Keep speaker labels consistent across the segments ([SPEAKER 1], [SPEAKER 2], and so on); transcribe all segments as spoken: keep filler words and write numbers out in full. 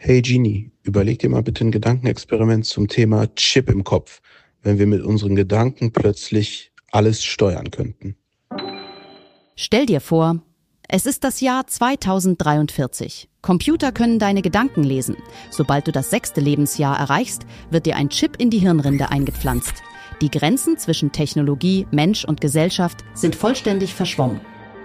[SPEAKER 1] Hey Genie, überleg dir mal bitte ein Gedankenexperiment zum Thema Chip im Kopf, wenn wir mit unseren Gedanken plötzlich alles steuern könnten.
[SPEAKER 2] Stell dir vor, es ist das Jahr zweitausenddreiundvierzig. Computer können deine Gedanken lesen. Sobald du das sechste Lebensjahr erreichst, wird dir ein Chip in die Hirnrinde eingepflanzt. Die Grenzen zwischen Technologie, Mensch und Gesellschaft sind vollständig verschwommen.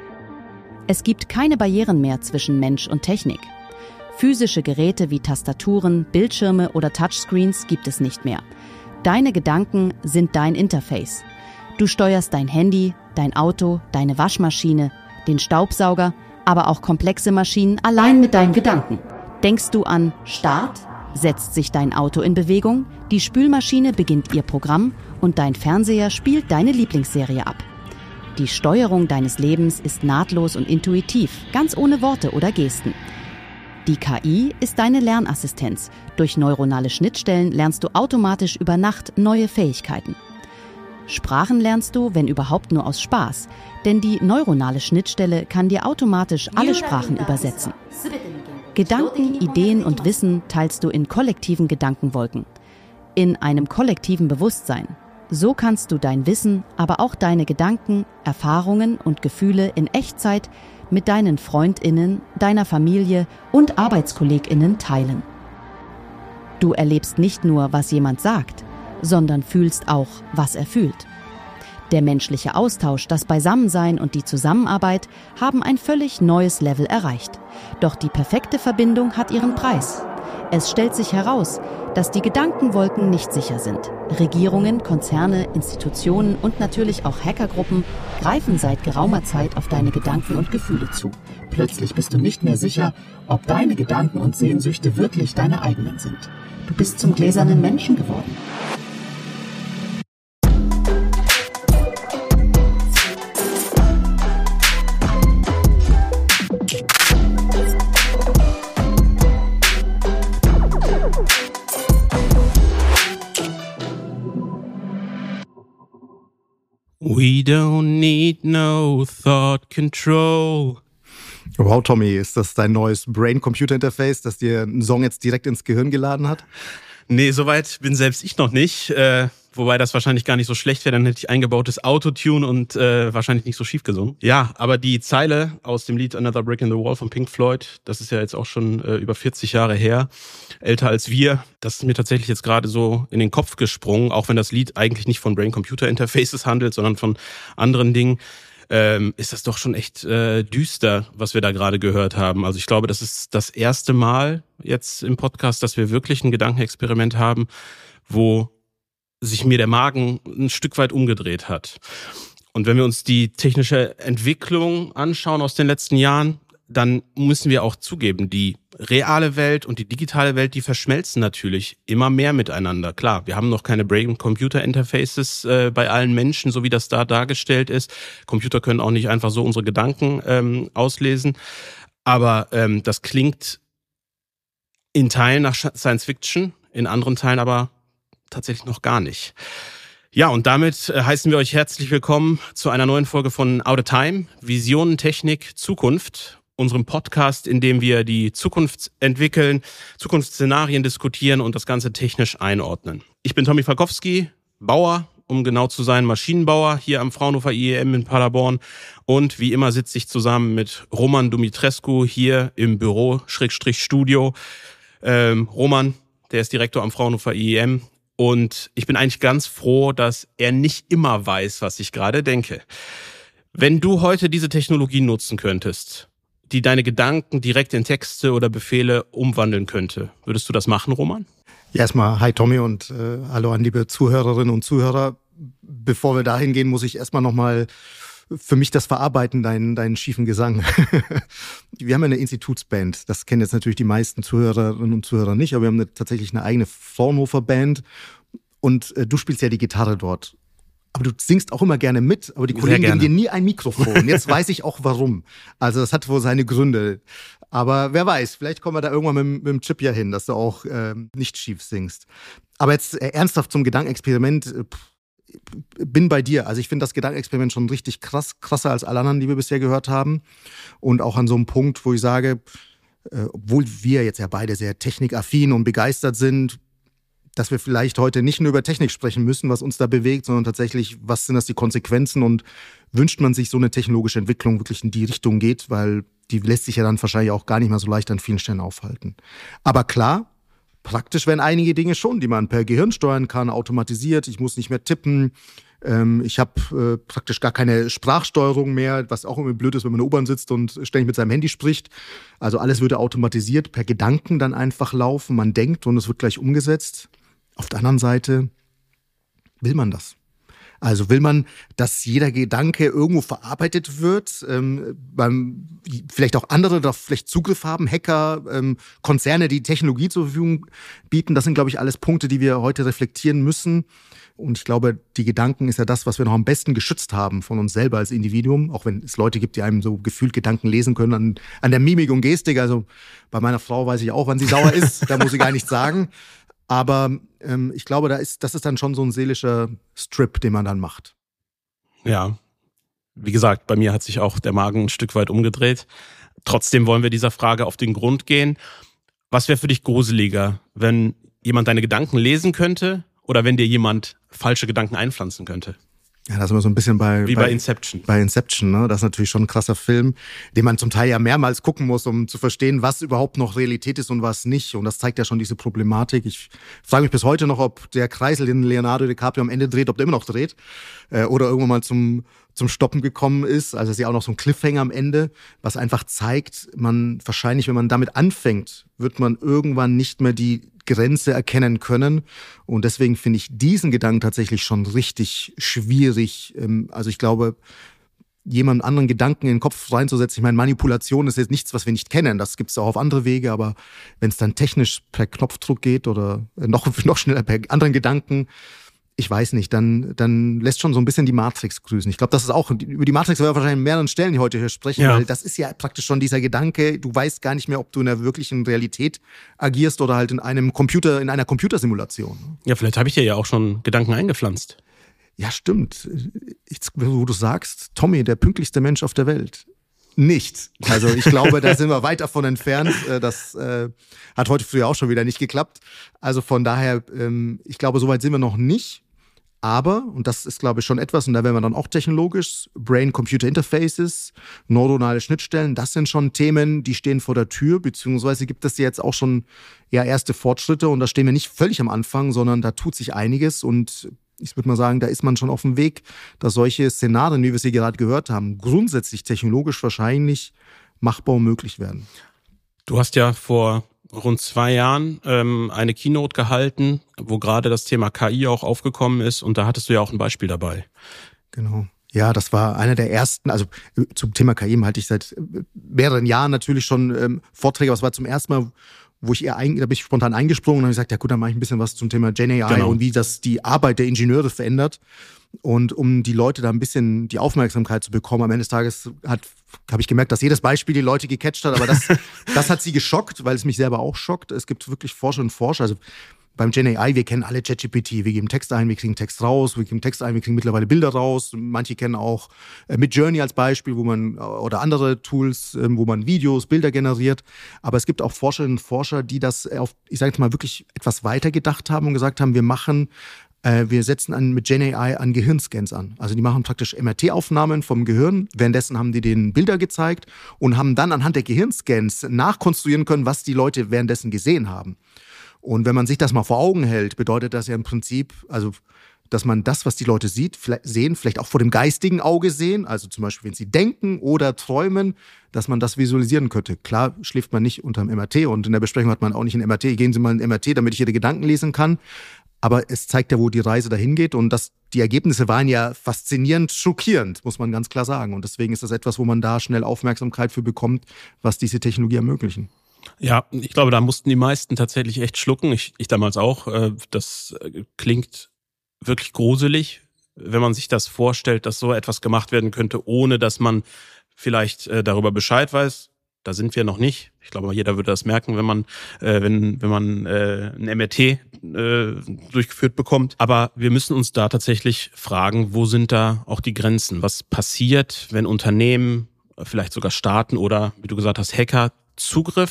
[SPEAKER 2] Es gibt keine Barrieren mehr zwischen Mensch und Technik. Physische Geräte wie Tastaturen, Bildschirme oder Touchscreens gibt es nicht mehr. Deine Gedanken sind dein Interface. Du steuerst dein Handy, dein Auto, deine Waschmaschine, den Staubsauger, aber auch komplexe Maschinen allein mit deinen Gedanken. Denkst du an Start, setzt sich dein Auto in Bewegung, die Spülmaschine beginnt ihr Programm und dein Fernseher spielt deine Lieblingsserie ab. Die Steuerung deines Lebens ist nahtlos und intuitiv, ganz ohne Worte oder Gesten. Die K I ist deine Lernassistenz. Durch neuronale Schnittstellen lernst du automatisch über Nacht neue Fähigkeiten. Sprachen lernst du, wenn überhaupt, nur aus Spaß, denn die neuronale Schnittstelle kann dir automatisch alle Sprachen übersetzen. Gedanken, Ideen und Wissen teilst du in kollektiven Gedankenwolken, in einem kollektiven Bewusstsein. So kannst du dein Wissen, aber auch deine Gedanken, Erfahrungen und Gefühle in Echtzeit mit deinen FreundInnen, deiner Familie und ArbeitskollegInnen teilen. Du erlebst nicht nur, was jemand sagt, sondern fühlst auch, was er fühlt. Der menschliche Austausch, das Beisammensein und die Zusammenarbeit haben ein völlig neues Level erreicht. Doch die perfekte Verbindung hat ihren Preis. Es stellt sich heraus, dass die Gedankenwolken nicht sicher sind. Regierungen, Konzerne, Institutionen und natürlich auch Hackergruppen greifen seit geraumer Zeit auf deine Gedanken und Gefühle zu.
[SPEAKER 3] Plötzlich bist du nicht mehr sicher, ob deine Gedanken und Sehnsüchte wirklich deine eigenen sind. Du bist zum gläsernen Menschen geworden.
[SPEAKER 4] We don't need no thought control.
[SPEAKER 5] Wow, Tommy, ist das dein neues Brain-Computer-Interface, das dir einen Song jetzt direkt ins Gehirn geladen hat?
[SPEAKER 4] Nee, soweit bin selbst ich noch nicht. Äh, wobei das wahrscheinlich gar nicht so schlecht wäre, dann hätte ich eingebautes Autotune und äh, wahrscheinlich nicht so schief gesungen. Ja, aber die Zeile aus dem Lied Another Brick in the Wall von Pink Floyd, das ist ja jetzt auch schon äh, über vierzig Jahre her, älter als wir. Das ist mir tatsächlich jetzt gerade so in den Kopf gesprungen, auch wenn das Lied eigentlich nicht von Brain-Computer-Interfaces handelt, sondern von anderen Dingen. Ähm, ist das doch schon echt äh, düster, was wir da gerade gehört haben. Also ich glaube, das ist das erste Mal jetzt im Podcast, dass wir wirklich ein Gedankenexperiment haben, wo sich mir der Magen ein Stück weit umgedreht hat. Und wenn wir uns die technische Entwicklung anschauen aus den letzten Jahren, dann müssen wir auch zugeben, die reale Welt und die digitale Welt, die verschmelzen natürlich immer mehr miteinander. Klar, wir haben noch keine Brain-Computer-Interfaces äh, bei allen Menschen, so wie das da dargestellt ist. Computer können auch nicht einfach so unsere Gedanken ähm, auslesen. Aber ähm, das klingt in Teilen nach Science-Fiction, in anderen Teilen aber tatsächlich noch gar nicht. Ja, und damit äh, heißen wir euch herzlich willkommen zu einer neuen Folge von Out of Time, Visionen, Technik, Zukunft. Unserem Podcast, in dem wir die Zukunft entwickeln, Zukunftsszenarien diskutieren und das Ganze technisch einordnen. Ich bin Tommy Falkowski, Bauer, um genau zu sein, Maschinenbauer hier am Fraunhofer I E M in Paderborn. Und wie immer sitze ich zusammen mit Roman Dumitrescu hier im Büro, Schrägstrich Studio. Ähm, Roman, der ist Direktor am Fraunhofer I E M. Und ich bin eigentlich ganz froh, dass er nicht immer weiß, was ich gerade denke. Wenn du heute diese Technologie nutzen könntest, die deine Gedanken direkt in Texte oder Befehle umwandeln könnte. Würdest du das machen, Roman?
[SPEAKER 5] Ja, erstmal hi Tommy und äh, hallo an liebe Zuhörerinnen und Zuhörer. Bevor wir dahin gehen, muss ich erstmal nochmal für mich das verarbeiten, deinen, deinen schiefen Gesang. Wir haben ja eine Institutsband. Das kennen jetzt natürlich die meisten Zuhörerinnen und Zuhörer nicht, aber wir haben eine, tatsächlich eine eigene Fraunhofer-Band. Und äh, du spielst ja die Gitarre dort. Aber du singst auch immer gerne mit, aber die
[SPEAKER 4] Sehr
[SPEAKER 5] Kollegen
[SPEAKER 4] gerne.
[SPEAKER 5] geben dir nie ein Mikrofon. Jetzt weiß ich auch warum. Also das hat wohl seine Gründe. Aber wer weiß, vielleicht kommen wir da irgendwann mit, mit dem Chip ja hin, dass du auch äh, nicht schief singst. Aber jetzt äh, ernsthaft zum Gedankenexperiment. Äh, bin bei dir. Also ich finde das Gedankenexperiment schon richtig krass, krasser als alle anderen, die wir bisher gehört haben. Und auch an so einem Punkt, wo ich sage, äh, obwohl wir jetzt ja beide sehr technikaffin und begeistert sind, dass wir vielleicht heute nicht nur über Technik sprechen müssen, was uns da bewegt, sondern tatsächlich, was sind das die Konsequenzen und wünscht man sich so eine technologische Entwicklung wirklich in die Richtung geht, weil die lässt sich ja dann wahrscheinlich auch gar nicht mehr so leicht an vielen Stellen aufhalten. Aber klar, praktisch werden einige Dinge schon, die man per Gehirn steuern kann, automatisiert. Ich muss nicht mehr tippen. Ähm, ich habe äh, praktisch gar keine Sprachsteuerung mehr, was auch irgendwie blöd ist, wenn man in der U-Bahn sitzt und ständig mit seinem Handy spricht. Also alles würde automatisiert per Gedanken dann einfach laufen. Man denkt und es wird gleich umgesetzt. Auf der anderen Seite will man das. Also will man, dass jeder Gedanke irgendwo verarbeitet wird, ähm, beim, vielleicht auch andere da vielleicht Zugriff haben, Hacker, ähm, Konzerne, die Technologie zur Verfügung bieten. Das sind, glaube ich, alles Punkte, die wir heute reflektieren müssen. Und ich glaube, die Gedanken ist ja das, was wir noch am besten geschützt haben von uns selber als Individuum. Auch wenn es Leute gibt, die einem so gefühlt Gedanken lesen können an, an der Mimik und Gestik. Also bei meiner Frau weiß ich auch, wann sie sauer ist. Da muss ich gar nichts sagen. Aber ähm, ich glaube, da ist, das ist dann schon so ein seelischer Strip, den man dann macht.
[SPEAKER 4] Ja, wie gesagt, bei mir hat sich auch der Magen ein Stück weit umgedreht. Trotzdem wollen wir dieser Frage auf den Grund gehen. Was wäre für dich gruseliger, wenn jemand deine Gedanken lesen könnte oder wenn dir jemand falsche Gedanken einpflanzen könnte?
[SPEAKER 5] Ja, da sind wir so ein bisschen bei...
[SPEAKER 4] Wie bei, bei Inception.
[SPEAKER 5] Bei Inception, ne? Das ist natürlich schon ein krasser Film, den man zum Teil ja mehrmals gucken muss, um zu verstehen, was überhaupt noch Realität ist und was nicht. Und das zeigt ja schon diese Problematik. Ich frage mich bis heute noch, ob der Kreisel, den Leonardo DiCaprio am Ende dreht, ob der immer noch dreht. Äh, oder irgendwann mal zum, zum Stoppen gekommen ist. Also es ist ja auch noch so ein Cliffhanger am Ende, was einfach zeigt, man wahrscheinlich, wenn man damit anfängt, wird man irgendwann nicht mehr die Grenze erkennen können. Und deswegen finde ich diesen Gedanken tatsächlich schon richtig schwierig. Also ich glaube, jemandem anderen Gedanken in den Kopf reinzusetzen, ich meine, Manipulation ist jetzt nichts, was wir nicht kennen. Das gibt es auch auf andere Wege. Aber wenn es dann technisch per Knopfdruck geht oder noch, noch schneller per anderen Gedanken, ich weiß nicht, dann, dann lässt schon so ein bisschen die Matrix grüßen. Ich glaube, das ist auch, über die Matrix werden wir wahrscheinlich an mehreren Stellen heute hier sprechen, ja. Weil das ist ja praktisch schon dieser Gedanke, du weißt gar nicht mehr, ob du in der wirklichen Realität agierst oder halt in einem Computer, in einer Computersimulation.
[SPEAKER 4] Ja, vielleicht habe ich dir ja auch schon Gedanken eingepflanzt.
[SPEAKER 5] Ja, stimmt. Ich, wo du sagst, Tommy, der pünktlichste Mensch auf der Welt. Nicht. Also ich glaube, da sind wir weit davon entfernt. Das äh, hat heute früh auch schon wieder nicht geklappt. Also von daher, ähm, ich glaube, so weit sind wir noch nicht. Aber, und das ist, glaube ich, schon etwas, und da werden wir dann auch technologisch, Brain-Computer-Interfaces, neuronale Schnittstellen, das sind schon Themen, die stehen vor der Tür, beziehungsweise gibt es jetzt auch schon ja, erste Fortschritte und da stehen wir nicht völlig am Anfang, sondern da tut sich einiges und ich würde mal sagen, da ist man schon auf dem Weg, dass solche Szenarien, wie wir sie gerade gehört haben, grundsätzlich technologisch wahrscheinlich machbar und möglich werden.
[SPEAKER 4] Du hast ja vor rund zwei Jahren ähm, eine Keynote gehalten, wo gerade das Thema K I auch aufgekommen ist und da hattest du ja auch ein Beispiel dabei.
[SPEAKER 5] Genau. Ja, das war einer der ersten, also zum Thema K I halte ich seit mehreren Jahren natürlich schon ähm, Vorträge, aber es war zum ersten Mal, wo ich eher, ein, da bin ich spontan eingesprungen und habe gesagt, ja gut, dann mache ich ein bisschen was zum Thema Gen A I genau. Und wie das die Arbeit der Ingenieure verändert. Und um die Leute da ein bisschen die Aufmerksamkeit zu bekommen, am Ende des Tages hat, habe ich gemerkt, dass jedes Beispiel die Leute gecatcht hat, aber das, das hat sie geschockt, weil es mich selber auch schockt. Es gibt wirklich Forscher und Forscher, also beim Gen A I, wir kennen alle ChatGPT, wir geben Text ein, wir kriegen Text raus, wir geben Text ein, wir kriegen mittlerweile Bilder raus. Manche kennen auch Midjourney als Beispiel, wo man oder andere Tools, wo man Videos, Bilder generiert. Aber es gibt auch Forscherinnen und Forscher, die das auf, ich sage jetzt mal, wirklich etwas weiter gedacht haben und gesagt haben, wir machen Wir setzen an, mit Gen A I an Gehirnscans an. Also die machen praktisch M R T-Aufnahmen vom Gehirn. Währenddessen haben die denen Bilder gezeigt und haben dann anhand der Gehirnscans nachkonstruieren können, was die Leute währenddessen gesehen haben. Und wenn man sich das mal vor Augen hält, bedeutet das ja im Prinzip, also dass man das, was die Leute sieht, vielleicht sehen, vielleicht auch vor dem geistigen Auge sehen, also zum Beispiel, wenn sie denken oder träumen, dass man das visualisieren könnte. Klar schläft man nicht unterm M R T und in der Besprechung hat man auch nicht ein M R T. Gehen Sie mal in ein M R T, damit ich Ihre Gedanken lesen kann. Aber es zeigt ja, wo die Reise dahin geht und das, die Ergebnisse waren ja faszinierend, schockierend, muss man ganz klar sagen. Und deswegen ist das etwas, wo man da schnell Aufmerksamkeit für bekommt, was diese Technologie ermöglichen.
[SPEAKER 4] Ja, ich glaube, da mussten die meisten tatsächlich echt schlucken. Ich, ich damals auch. Das klingt wirklich gruselig, wenn man sich das vorstellt, dass so etwas gemacht werden könnte, ohne dass man vielleicht darüber Bescheid weiß. Da sind wir noch nicht. Ich glaube, jeder würde das merken, wenn man, äh, wenn, wenn man äh, ein M R T äh, durchgeführt bekommt. Aber wir müssen uns da tatsächlich fragen, wo sind da auch die Grenzen? Was passiert, wenn Unternehmen, vielleicht sogar Staaten oder, wie du gesagt hast, Hacker Zugriff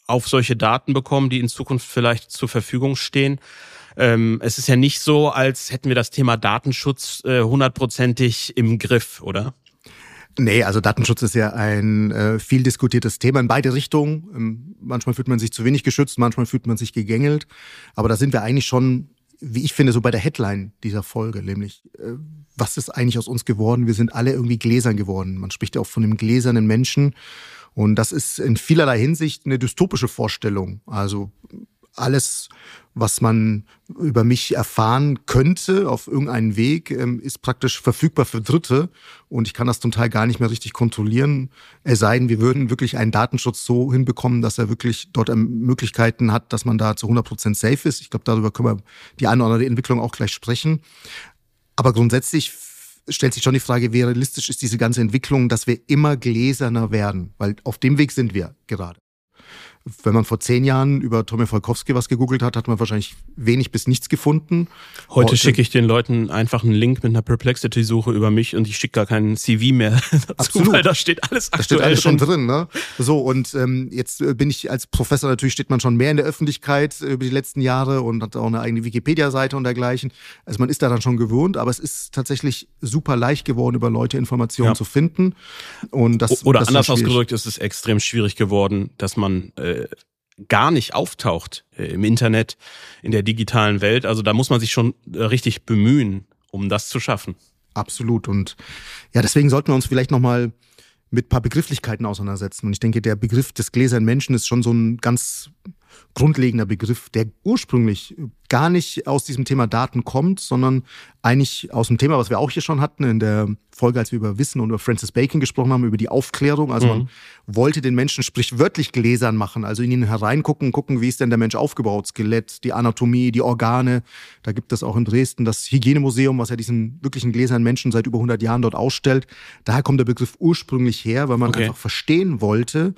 [SPEAKER 4] auf solche Daten bekommen, die in Zukunft vielleicht zur Verfügung stehen. Ähm, es ist ja nicht so, als hätten wir das Thema Datenschutz äh, hundertprozentig im Griff, oder?
[SPEAKER 5] Nee, also Datenschutz ist ja ein äh, viel diskutiertes Thema in beide Richtungen. Ähm, manchmal fühlt man sich zu wenig geschützt, manchmal fühlt man sich gegängelt. Aber da sind wir eigentlich schon, wie ich finde, so bei der Headline dieser Folge, nämlich äh, was ist eigentlich aus uns geworden? Wir sind alle irgendwie gläsern geworden. Man spricht ja auch von dem gläsernen Menschen. Und das ist in vielerlei Hinsicht eine dystopische Vorstellung. Also alles, was man über mich erfahren könnte auf irgendeinen Weg, ist praktisch verfügbar für Dritte. Und ich kann das zum Teil gar nicht mehr richtig kontrollieren. Es sei denn, wir würden wirklich einen Datenschutz so hinbekommen, dass er wirklich dort Möglichkeiten hat, dass man da zu hundert Prozent safe ist. Ich glaube, darüber können wir die eine oder andere Entwicklung auch gleich sprechen. Aber grundsätzlich stellt sich schon die Frage, wie realistisch ist diese ganze Entwicklung, dass wir immer gläserner werden? Weil auf dem Weg sind wir gerade. Wenn man vor zehn Jahren über Tommy Falkowski was gegoogelt hat, hat man wahrscheinlich wenig bis nichts gefunden.
[SPEAKER 4] Heute, Heute schicke ich den Leuten einfach einen Link mit einer Perplexity-Suche über mich und ich schicke gar keinen C V mehr dazu,
[SPEAKER 5] Absolut.
[SPEAKER 4] Weil da steht alles aktuell.
[SPEAKER 5] Da steht alles schon drin, ne? So, und ähm, jetzt bin ich als Professor, natürlich steht man schon mehr in der Öffentlichkeit über die letzten Jahre und hat auch eine eigene Wikipedia-Seite und dergleichen. Also man ist da dann schon gewohnt, aber es ist tatsächlich super leicht geworden, über Leute Informationen ja. zu finden. Und das,
[SPEAKER 4] Oder
[SPEAKER 5] das
[SPEAKER 4] anders ausgedrückt, ist es extrem schwierig geworden, dass man äh, gar nicht auftaucht äh, im Internet, in der digitalen Welt. Also da muss man sich schon äh, richtig bemühen, um das zu schaffen.
[SPEAKER 5] Absolut. Und ja, deswegen sollten wir uns vielleicht nochmal mit ein paar Begrifflichkeiten auseinandersetzen. Und ich denke, der Begriff des gläsernen Menschen ist schon so ein ganz grundlegender Begriff, der ursprünglich gar nicht aus diesem Thema Daten kommt, sondern eigentlich aus dem Thema, was wir auch hier schon hatten in der Folge, als wir über Wissen und über Francis Bacon gesprochen haben, über die Aufklärung. Also mhm. man wollte den Menschen sprichwörtlich gläsern machen, also in ihn hereingucken, gucken, wie ist denn der Mensch aufgebaut, Skelett, die Anatomie, die Organe. Da gibt es auch in Dresden das Hygienemuseum, was ja diesen wirklichen gläsernen Menschen seit über hundert Jahren dort ausstellt. Daher kommt der Begriff ursprünglich her, weil man okay. einfach verstehen wollte,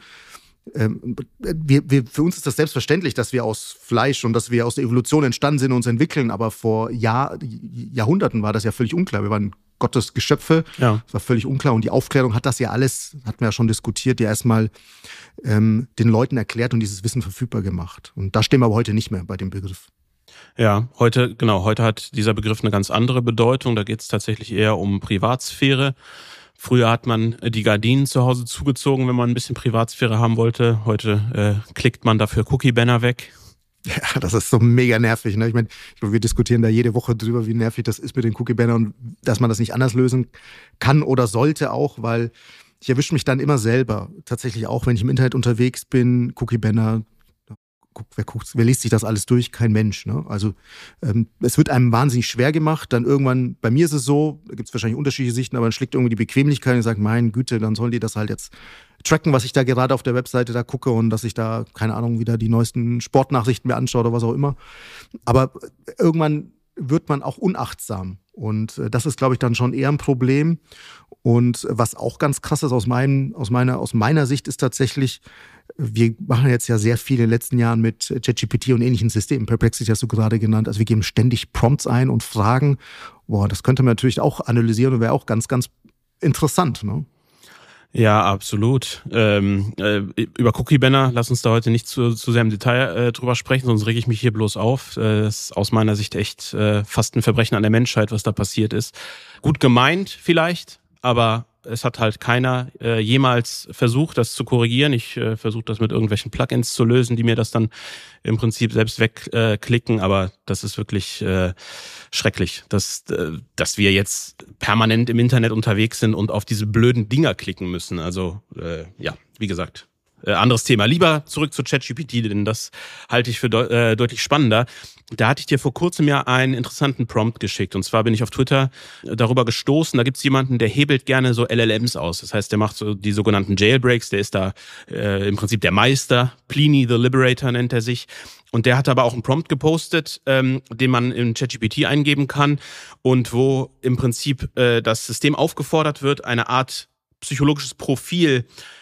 [SPEAKER 5] Ähm, wir, wir, für uns ist das selbstverständlich, dass wir aus Fleisch und dass wir aus der Evolution entstanden sind und uns entwickeln, aber vor Jahr, Jahrhunderten war das ja völlig unklar. Wir waren Gottes Geschöpfe, ja. Das war völlig unklar und die Aufklärung hat das ja alles, hatten wir ja schon diskutiert, ja erstmal ähm, den Leuten erklärt und dieses Wissen verfügbar gemacht. Und da stehen wir aber heute nicht mehr bei dem Begriff.
[SPEAKER 4] Ja, heute, genau, heute hat dieser Begriff eine ganz andere Bedeutung. Da geht es tatsächlich eher um Privatsphäre. Früher hat man die Gardinen zu Hause zugezogen, wenn man ein bisschen Privatsphäre haben wollte. Heute äh, klickt man dafür Cookie-Banner weg.
[SPEAKER 5] Ja, das ist so mega nervig. Ne? Ich meine, wir diskutieren da jede Woche drüber, wie nervig das ist mit den Cookie-Bannern und dass man das nicht anders lösen kann oder sollte auch, weil ich erwische mich dann immer selber. Tatsächlich auch, wenn ich im Internet unterwegs bin, Cookie-Banner. Wer guckt, wer liest sich das alles durch? Kein Mensch. Ne? Also ähm, es wird einem wahnsinnig schwer gemacht. Dann irgendwann, bei mir ist es so, da gibt es wahrscheinlich unterschiedliche Sichten, aber dann schlägt irgendwie die Bequemlichkeit und sagt, mein Güte, dann sollen die das halt jetzt tracken, was ich da gerade auf der Webseite da gucke und dass ich da, keine Ahnung, wieder die neuesten Sportnachrichten mir anschaue oder was auch immer. Aber irgendwann wird man auch unachtsam. Und das ist, glaube ich, dann schon eher ein Problem. Und was auch ganz krass ist aus, meinem, aus, meiner, aus meiner Sicht ist tatsächlich, wir machen jetzt ja sehr viel in den letzten Jahren mit ChatGPT und ähnlichen Systemen. Perplexity hast du gerade genannt. Also wir geben ständig Prompts ein und Fragen. Boah, das könnte man natürlich auch analysieren und wäre auch ganz, ganz interessant, ne?
[SPEAKER 4] Ja, absolut. Ähm, äh, über Cookie-Banner, lass uns da heute nicht zu, zu sehr im Detail äh, drüber sprechen, sonst rege ich mich hier bloß auf. Äh, das ist aus meiner Sicht echt äh, fast ein Verbrechen an der Menschheit, was da passiert ist. Gut gemeint vielleicht, aber es hat halt keiner äh, jemals versucht, das zu korrigieren. Ich äh, versuche das mit irgendwelchen Plugins zu lösen, die mir das dann im Prinzip selbst wegklicken. Äh, aber das ist wirklich äh, schrecklich, dass, äh, dass wir jetzt permanent im Internet unterwegs sind und auf diese blöden Dinger klicken müssen. Also äh, ja, wie gesagt, äh, anderes Thema. Lieber zurück zu ChatGPT, denn das halte ich für de- äh, deutlich spannender. Da hatte ich dir vor kurzem ja einen interessanten Prompt geschickt. Und zwar bin ich auf Twitter darüber gestoßen. Da gibt es jemanden, der hebelt gerne so L L Ms aus. Das heißt, der macht so die sogenannten Jailbreaks. Der ist da äh, im Prinzip der Meister. Pliny the Liberator nennt er sich. Und der hat aber auch einen Prompt gepostet, ähm, den man in ChatGPT eingeben kann. Und wo im Prinzip äh, das System aufgefordert wird, eine Art psychologisches Profil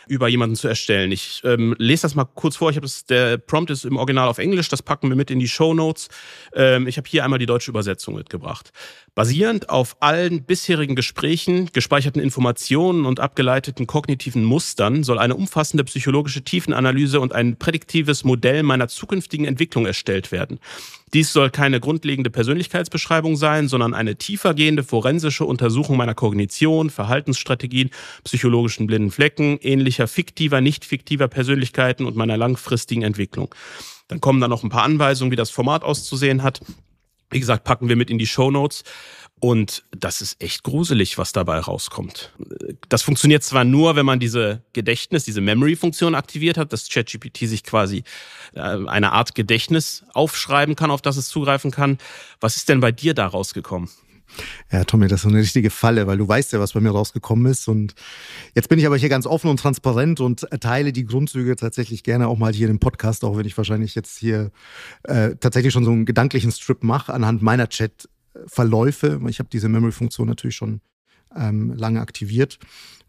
[SPEAKER 4] über jemanden zu erstellen. Ich ähm, lese das mal kurz vor. Ich habe das, der Prompt ist im Original auf Englisch, das packen wir mit in die Shownotes. Ähm, ich habe hier einmal die deutsche Übersetzung mitgebracht. Basierend auf allen bisherigen Gesprächen, gespeicherten Informationen und abgeleiteten kognitiven Mustern soll eine umfassende psychologische Tiefenanalyse und ein prädiktives Modell meiner zukünftigen Entwicklung erstellt werden. Dies soll keine grundlegende Persönlichkeitsbeschreibung sein, sondern eine tiefergehende forensische Untersuchung meiner Kognition, Verhaltensstrategien, psychologischen blinden Flecken, ähnlicher fiktiver, nicht fiktiver Persönlichkeiten und meiner langfristigen Entwicklung. Dann kommen da noch ein paar Anweisungen, wie das Format auszusehen hat. Wie gesagt, packen wir mit in die Shownotes. Und das ist echt gruselig, was dabei rauskommt. Das funktioniert zwar nur, wenn man diese Gedächtnis, diese Memory-Funktion aktiviert hat, dass ChatGPT sich quasi eine Art Gedächtnis aufschreiben kann, auf das es zugreifen kann. Was ist denn bei dir da rausgekommen?
[SPEAKER 5] Ja, Tommy, das ist so eine richtige Falle, weil du weißt ja, was bei mir rausgekommen ist. Und jetzt bin ich aber hier ganz offen und transparent und teile die Grundzüge tatsächlich gerne auch mal hier im Podcast, auch wenn ich wahrscheinlich jetzt hier äh, tatsächlich schon so einen gedanklichen Strip mache anhand meiner Chat Verläufe. Ich habe diese Memory-Funktion natürlich schon ähm, lange aktiviert.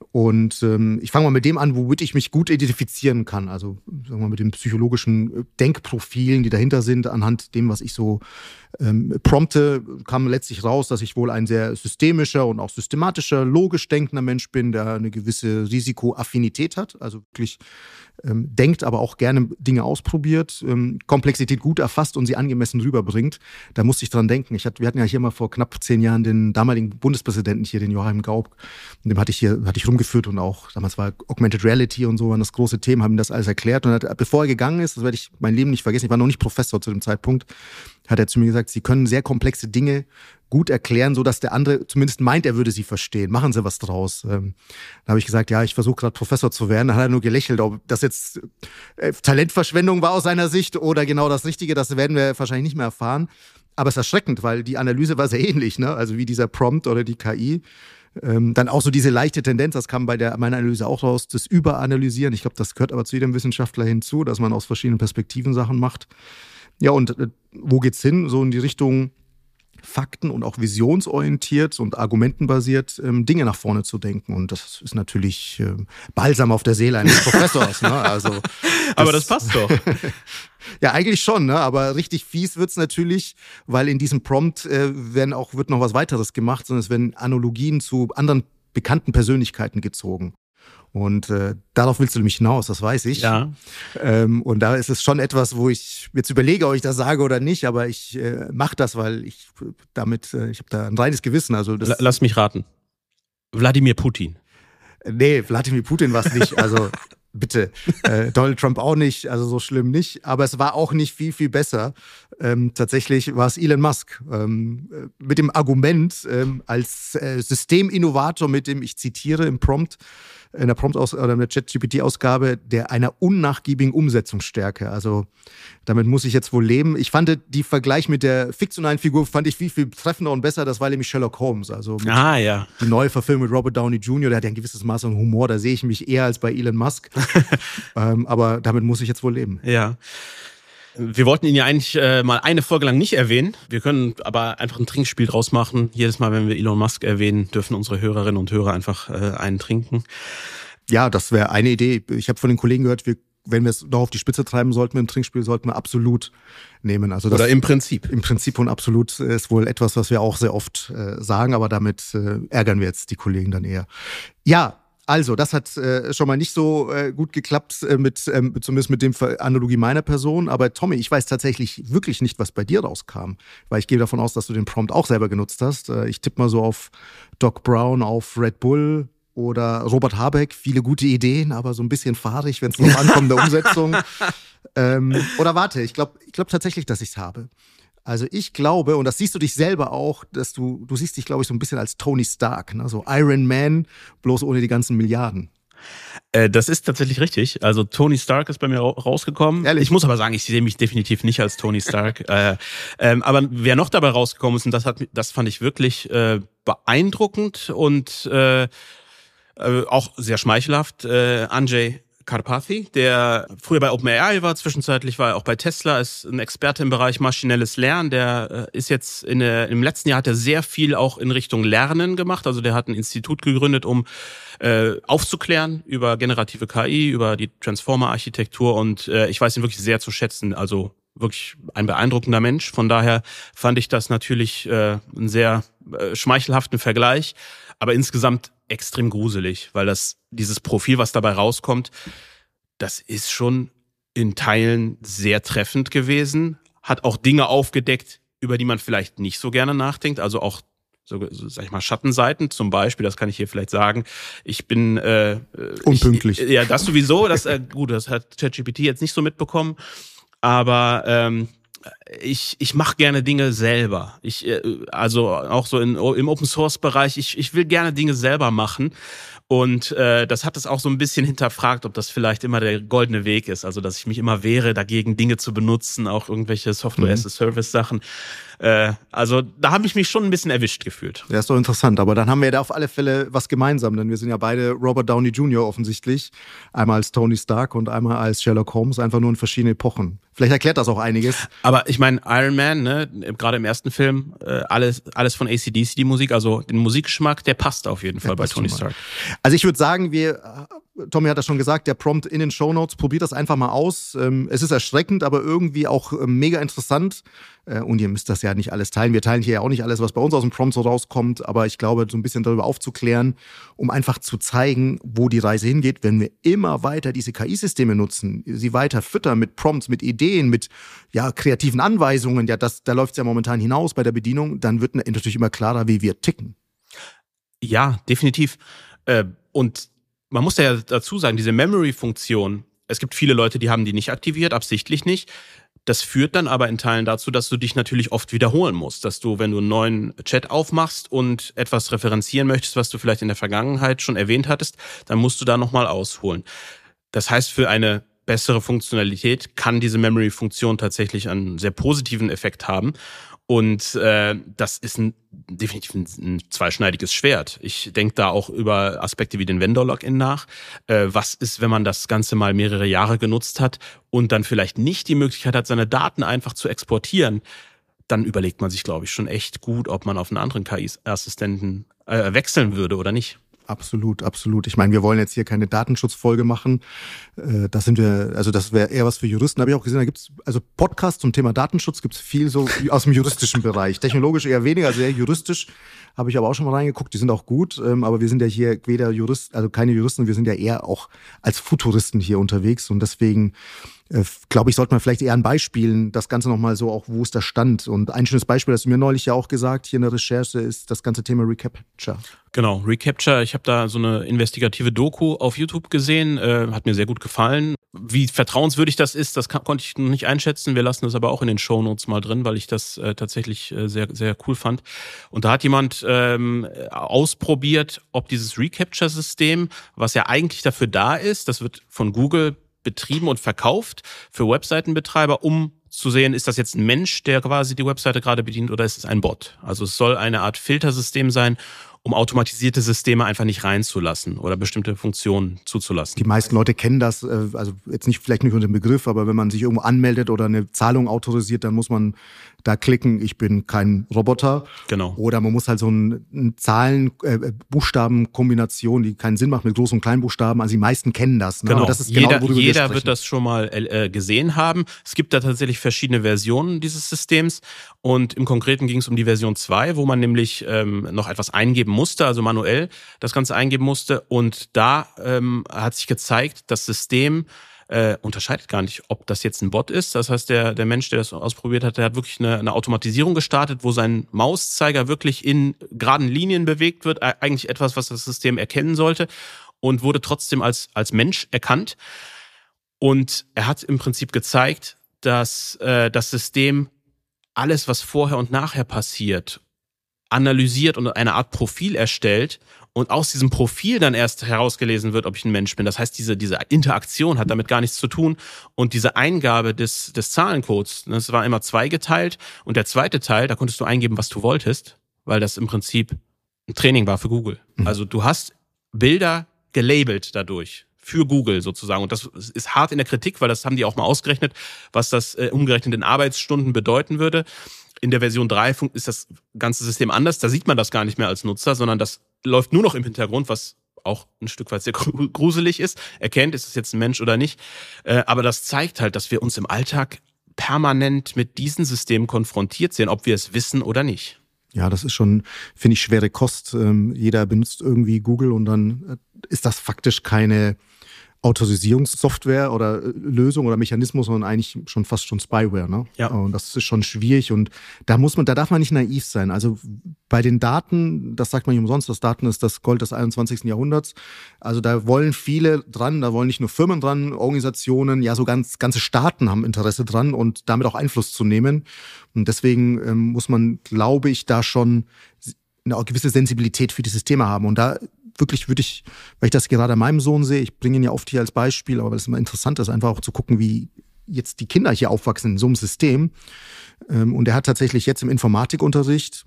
[SPEAKER 5] Und ähm, ich fange mal mit dem an, womit ich mich gut identifizieren kann. Also sagen wir mal mit den psychologischen Denkprofilen, die dahinter sind. Anhand dem, was ich so ähm, prompte, kam letztlich raus, dass ich wohl ein sehr systemischer und auch systematischer, logisch denkender Mensch bin, der eine gewisse Risikoaffinität hat. Also wirklich ähm, denkt, aber auch gerne Dinge ausprobiert, ähm, Komplexität gut erfasst und sie angemessen rüberbringt. Da musste ich dran denken. Ich hatte, wir hatten ja hier mal vor knapp zehn Jahren den damaligen Bundespräsidenten hier, den Joachim Gauck. Und dem hatte ich hier, hatte ich rumgeführt und auch, damals war Augmented Reality und so, waren das große Themen, haben ihm das alles erklärt. Und hat, bevor er gegangen ist, das werde ich mein Leben nicht vergessen, ich war noch nicht Professor zu dem Zeitpunkt, hat er zu mir gesagt, Sie können sehr komplexe Dinge gut erklären, so dass der andere zumindest meint, er würde sie verstehen. Machen Sie was draus. Ähm, da habe ich gesagt, ja, ich versuche gerade Professor zu werden. Dann hat er nur gelächelt, ob das jetzt äh, Talentverschwendung war aus seiner Sicht oder genau das Richtige, das werden wir wahrscheinlich nicht mehr erfahren. Aber es ist erschreckend, weil die Analyse war sehr ähnlich, ne? Also wie dieser Prompt oder die K I. Ähm, dann auch so diese leichte Tendenz, das kam bei der meiner Analyse auch raus, das Überanalysieren. Ich glaube, das gehört aber zu jedem Wissenschaftler hinzu, dass man aus verschiedenen Perspektiven Sachen macht. Ja, und äh, wo geht's hin? So in die Richtung Fakten und auch visionsorientiert und argumentenbasiert ähm, Dinge nach vorne zu denken. Und das ist natürlich äh, Balsam auf der Seele eines Professors. Ne? Also, das,
[SPEAKER 4] aber das passt doch.
[SPEAKER 5] Ja, eigentlich schon, ne? Aber richtig fies wird's natürlich, weil in diesem Prompt äh, werden auch, wird noch was weiteres gemacht, sondern es werden Analogien zu anderen bekannten Persönlichkeiten gezogen. Und äh, darauf willst du nämlich hinaus, das weiß ich.
[SPEAKER 4] Ja.
[SPEAKER 5] Ähm, und da ist es schon etwas, wo ich jetzt überlege, ob ich das sage oder nicht, aber ich äh, mache das, weil ich damit, äh, ich habe da ein reines Gewissen. Also das,
[SPEAKER 4] Lass mich raten. Wladimir Putin.
[SPEAKER 5] Nee, Wladimir Putin war es nicht. Also bitte. Äh, Donald Trump auch nicht, also so schlimm nicht. Aber es war auch nicht viel, viel besser. Ähm, tatsächlich war es Elon Musk. Ähm, mit dem Argument ähm, als äh, Systeminnovator, mit dem ich zitiere im Prompt, in der Prompt aus oder in der ChatGPT-Ausgabe, der einer unnachgiebigen Umsetzungsstärke. Also damit muss ich jetzt wohl leben. Ich fand die Vergleich mit der fiktionalen Figur fand ich viel, viel treffender und besser. Das war nämlich Sherlock Holmes. Also
[SPEAKER 4] ah, ja.
[SPEAKER 5] Die neue Verfilmung mit Robert Downey Junior, der hat ja ein gewisses Maß an Humor. Da sehe ich mich eher als bei Elon Musk. ähm, aber damit muss ich jetzt wohl leben.
[SPEAKER 4] Ja. Wir wollten ihn ja eigentlich äh, mal eine Folge lang nicht erwähnen. Wir können aber einfach ein Trinkspiel draus machen. Jedes Mal, wenn wir Elon Musk erwähnen, dürfen unsere Hörerinnen und Hörer einfach äh, einen trinken.
[SPEAKER 5] Ja, das wäre eine Idee. Ich habe von den Kollegen gehört, wir, wenn wir es noch auf die Spitze treiben sollten mit dem Trinkspiel, sollten wir absolut nehmen. Also das,
[SPEAKER 4] Oder im Prinzip.
[SPEAKER 5] Im Prinzip und absolut ist wohl etwas, was wir auch sehr oft äh, sagen, aber damit äh, ärgern wir jetzt die Kollegen dann eher. Ja, also, das hat äh, schon mal nicht so äh, gut geklappt, äh, mit ähm, zumindest mit dem Analogie meiner Person. Aber Tommy, ich weiß tatsächlich wirklich nicht, was bei dir rauskam. Weil ich gehe davon aus, dass du den Prompt auch selber genutzt hast. Äh, ich tippe mal so auf Doc Brown, auf Red Bull oder Robert Habeck. Viele gute Ideen, aber so ein bisschen fahrig, wenn es drauf ankommt, der Umsetzung. Ähm, oder warte, ich glaube ich glaub tatsächlich, dass ich es habe. Also ich glaube, und das siehst du dich selber auch, dass du, du siehst dich, glaube ich, so ein bisschen als Tony Stark, ne? So Iron Man, bloß ohne die ganzen Milliarden.
[SPEAKER 4] Äh, das ist tatsächlich richtig. Also Tony Stark ist bei mir rausgekommen.
[SPEAKER 5] Ehrlich?
[SPEAKER 4] Ich muss aber sagen, ich sehe mich definitiv nicht als Tony Stark. äh, ähm, aber wer noch dabei rausgekommen ist, und das hat, das fand ich wirklich äh, beeindruckend und äh, äh, auch sehr schmeichelhaft, äh, Andrzej Karpathy, der früher bei OpenAI war, zwischenzeitlich war er auch bei Tesla, ist ein Experte im Bereich maschinelles Lernen. Der ist jetzt in der, im letzten Jahr hat er sehr viel auch in Richtung Lernen gemacht. Also der hat ein Institut gegründet, um äh, aufzuklären über generative K I, über die Transformer-Architektur, und äh, ich weiß ihn wirklich sehr zu schätzen. Also wirklich ein beeindruckender Mensch. Von daher fand ich das natürlich äh, einen sehr äh, schmeichelhaften Vergleich, aber insgesamt extrem gruselig, weil das dieses Profil, was dabei rauskommt, das ist schon in Teilen sehr treffend gewesen, hat auch Dinge aufgedeckt, über die man vielleicht nicht so gerne nachdenkt, also auch so, so sag ich mal, Schattenseiten zum Beispiel, das kann ich hier vielleicht sagen. Ich bin äh,
[SPEAKER 5] unpünktlich.
[SPEAKER 4] Ich, ja, das sowieso, das äh, gut, das hat ChatGPT jetzt nicht so mitbekommen, aber ähm, ich ich mache gerne Dinge selber. Ich äh, also auch so in, im Open Source Bereich, ich ich will gerne Dinge selber machen. Und äh, das hat es auch so ein bisschen hinterfragt, ob das vielleicht immer der goldene Weg ist. Also, dass ich mich immer wehre, dagegen Dinge zu benutzen, auch irgendwelche Software-as-a-Service-Sachen. Äh, also, da habe ich mich schon ein bisschen erwischt gefühlt.
[SPEAKER 5] Ja, ist doch interessant. Aber dann haben wir ja da auf alle Fälle was gemeinsam, denn wir sind ja beide Robert Downey Junior offensichtlich. Einmal als Tony Stark und einmal als Sherlock Holmes, einfach nur in verschiedenen Epochen. Vielleicht erklärt das auch einiges.
[SPEAKER 4] Aber ich meine, Iron Man, ne, gerade im ersten Film, äh, alles alles von A C D C, die Musik, also den Musikgeschmack, der passt auf jeden Fall bei Tony Stark.
[SPEAKER 5] Also ich würde sagen, wir, Tommy hat das schon gesagt, der Prompt in den Shownotes, probiert das einfach mal aus. Es ist erschreckend, aber irgendwie auch mega interessant. Und ihr müsst das ja nicht alles teilen. Wir teilen hier ja auch nicht alles, was bei uns aus dem Prompt so rauskommt, aber ich glaube, so ein bisschen darüber aufzuklären, um einfach zu zeigen, wo die Reise hingeht, wenn wir immer weiter diese K I-Systeme nutzen, sie weiter füttern mit Prompts, mit Ideen, mit ja kreativen Anweisungen, ja, das, da läuft es ja momentan hinaus bei der Bedienung, dann wird natürlich immer klarer, wie wir ticken.
[SPEAKER 4] Ja, definitiv. Und man muss ja dazu sagen, diese Memory-Funktion, es gibt viele Leute, die haben die nicht aktiviert, absichtlich nicht. Das führt dann aber in Teilen dazu, dass du dich natürlich oft wiederholen musst, dass du, wenn du einen neuen Chat aufmachst und etwas referenzieren möchtest, was du vielleicht in der Vergangenheit schon erwähnt hattest, dann musst du da nochmal ausholen. Das heißt, für eine bessere Funktionalität kann diese Memory-Funktion tatsächlich einen sehr positiven Effekt haben. Und äh, das ist ein, definitiv ein, ein zweischneidiges Schwert. Ich denke da auch über Aspekte wie den Vendor-Login nach. Äh, was ist, wenn man das Ganze mal mehrere Jahre genutzt hat und dann vielleicht nicht die Möglichkeit hat, seine Daten einfach zu exportieren? Dann überlegt man sich, glaube ich, schon echt gut, ob man auf einen anderen K I-Assistenten äh, wechseln würde oder nicht.
[SPEAKER 5] Absolut, absolut. Ich meine, wir wollen jetzt hier keine Datenschutzfolge machen. Das sind wir, also das wäre eher was für Juristen. Habe ich auch gesehen, da gibt's also Podcasts zum Thema Datenschutz gibt's viel so aus dem juristischen Bereich. Technologisch eher weniger, sehr juristisch. Habe ich aber auch schon mal reingeguckt. Die sind auch gut, aber wir sind ja hier weder Juristen, also keine Juristen. Wir sind ja eher auch als Futuristen hier unterwegs und deswegen äh, glaube ich, sollte man vielleicht eher an Beispielen das Ganze nochmal so auch, wo ist der Stand? Und ein schönes Beispiel, das du mir neulich ja auch gesagt, hier in der Recherche, ist das ganze Thema Recapture.
[SPEAKER 4] Genau, Recapture. Ich habe da so eine investigative Doku auf YouTube gesehen, äh, hat mir sehr gut gefallen. Wie vertrauenswürdig das ist, das kann, konnte ich noch nicht einschätzen. Wir lassen das aber auch in den Shownotes mal drin, weil ich das äh, tatsächlich äh, sehr, sehr cool fand. Und da hat jemand ähm, ausprobiert, ob dieses Recapture-System, was ja eigentlich dafür da ist, das wird von Google betrieben und verkauft für Webseitenbetreiber, um zu sehen, ist das jetzt ein Mensch, der quasi die Webseite gerade bedient, oder ist es ein Bot? Also es soll eine Art Filtersystem sein, um automatisierte Systeme einfach nicht reinzulassen oder bestimmte Funktionen zuzulassen.
[SPEAKER 5] Die meisten Leute kennen das, also jetzt nicht vielleicht nicht unter dem Begriff, aber wenn man sich irgendwo anmeldet oder eine Zahlung autorisiert, dann muss man da klicken, ich bin kein Roboter.
[SPEAKER 4] Genau.
[SPEAKER 5] Oder man muss halt so eine, eine Zahlen-Buchstaben-Kombination, die keinen Sinn macht mit Groß- und Kleinbuchstaben. Also die meisten kennen das. Ne?
[SPEAKER 4] Genau.
[SPEAKER 5] Aber das ist genau,
[SPEAKER 4] jeder
[SPEAKER 5] worüber
[SPEAKER 4] jeder
[SPEAKER 5] wir sprechen.
[SPEAKER 4] wird das schon mal äh, gesehen haben. Es gibt da tatsächlich verschiedene Versionen dieses Systems. Und im Konkreten ging es um die Version zwei, wo man nämlich ähm, noch etwas eingeben musste, also manuell das Ganze eingeben musste. Und da ähm, hat sich gezeigt, das System äh, unterscheidet gar nicht, ob das jetzt ein Bot ist. Das heißt, der der Mensch, der das ausprobiert hat, der hat wirklich eine, eine Automatisierung gestartet, wo sein Mauszeiger wirklich in geraden Linien bewegt wird. Eigentlich etwas, was das System erkennen sollte, und wurde trotzdem als als Mensch erkannt. Und er hat im Prinzip gezeigt, dass äh, das System alles, was vorher und nachher passiert, analysiert und eine Art Profil erstellt und aus diesem Profil dann erst herausgelesen wird, ob ich ein Mensch bin. Das heißt, diese diese Interaktion hat damit gar nichts zu tun, und diese Eingabe des des Zahlencodes, das war immer zweigeteilt, und der zweite Teil, da konntest du eingeben, was du wolltest, weil das im Prinzip ein Training war für Google. Mhm. Also du hast Bilder gelabelt dadurch für Google sozusagen. Und das ist hart in der Kritik, weil das haben die auch mal ausgerechnet, was das äh, umgerechnet in Arbeitsstunden bedeuten würde. In der Version drei ist das ganze System anders. Da sieht man das gar nicht mehr als Nutzer, sondern das läuft nur noch im Hintergrund, was auch ein Stück weit sehr gruselig ist. Erkennt, ist es jetzt ein Mensch oder nicht. Äh, aber das zeigt halt, dass wir uns im Alltag permanent mit diesen Systemen konfrontiert sehen, ob wir es wissen oder nicht.
[SPEAKER 5] Ja, das ist schon, finde ich, schwere Kost. Ähm, jeder benutzt irgendwie Google und dann ist das faktisch keine Autorisierungssoftware oder Lösung oder Mechanismus, sondern eigentlich schon fast schon Spyware, ne?
[SPEAKER 4] Ja.
[SPEAKER 5] Und das ist schon schwierig und da muss man, da darf man nicht naiv sein. Also bei den Daten, das sagt man nicht umsonst, das Daten ist das Gold des einundzwanzigsten Jahrhunderts. Also da wollen viele dran, da wollen nicht nur Firmen dran, Organisationen, ja so ganz ganze Staaten haben Interesse dran und damit auch Einfluss zu nehmen. Und deswegen ähm, muss man, glaube ich, da schon eine gewisse Sensibilität für dieses Thema haben. Und da wirklich würde ich, weil ich das gerade an meinem Sohn sehe, ich bringe ihn ja oft hier als Beispiel, aber weil es immer interessant ist, einfach auch zu gucken, wie jetzt die Kinder hier aufwachsen in so einem System. Und er hat tatsächlich jetzt im Informatikunterricht,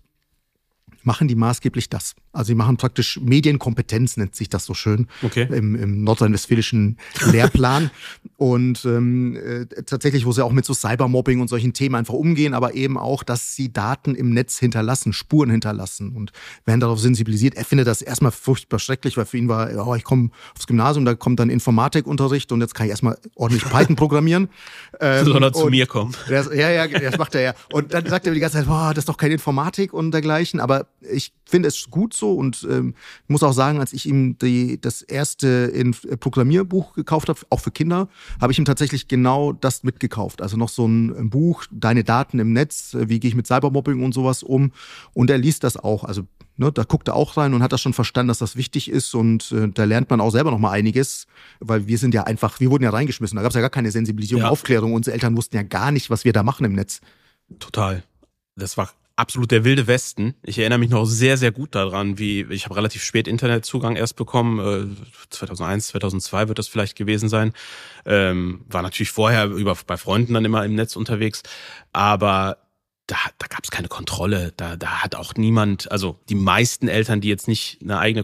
[SPEAKER 5] machen die maßgeblich das. Also sie machen praktisch Medienkompetenz, nennt sich das so schön,
[SPEAKER 4] okay.
[SPEAKER 5] im, im nordrhein-westfälischen Lehrplan. Und ähm, äh, tatsächlich, wo sie auch mit so Cybermobbing und solchen Themen einfach umgehen, aber eben auch, dass sie Daten im Netz hinterlassen, Spuren hinterlassen und werden darauf sensibilisiert. Er findet das erstmal furchtbar schrecklich, weil für ihn war, oh, ich komme aufs Gymnasium, da kommt dann Informatikunterricht und jetzt kann ich erstmal ordentlich Python programmieren.
[SPEAKER 4] Ähm, Soll er zu mir kommen.
[SPEAKER 5] Das, ja, ja, das macht er ja. Und dann sagt er die ganze Zeit, boah, das ist doch keine Informatik und dergleichen, aber ich finde es gut so und ähm, muss auch sagen, als ich ihm die, das erste in, äh, Programmierbuch gekauft habe, auch für Kinder, habe ich ihm tatsächlich genau das mitgekauft. Also noch so ein, ein Buch, Deine Daten im Netz, äh, wie gehe ich mit Cybermobbing und sowas um. Und er liest das auch. Also ne, da guckt er auch rein und hat das schon verstanden, dass das wichtig ist. Und äh, da lernt man auch selber noch mal einiges, weil wir sind ja einfach, wir wurden ja reingeschmissen. Da gab es ja gar keine Sensibilisierung,
[SPEAKER 4] ja.
[SPEAKER 5] Aufklärung. Unsere Eltern wussten ja gar nicht, was wir da machen im Netz.
[SPEAKER 4] Total. Das war absolut der wilde Westen. Ich erinnere mich noch sehr, sehr gut daran, wie ich habe relativ spät Internetzugang erst bekommen. zweitausendeins, zweitausendzwei wird das vielleicht gewesen sein. Ähm, war natürlich vorher über bei Freunden dann immer im Netz unterwegs. Aber da, da gab es keine Kontrolle. Da, da hat auch niemand, also die meisten Eltern, die jetzt nicht eine eigene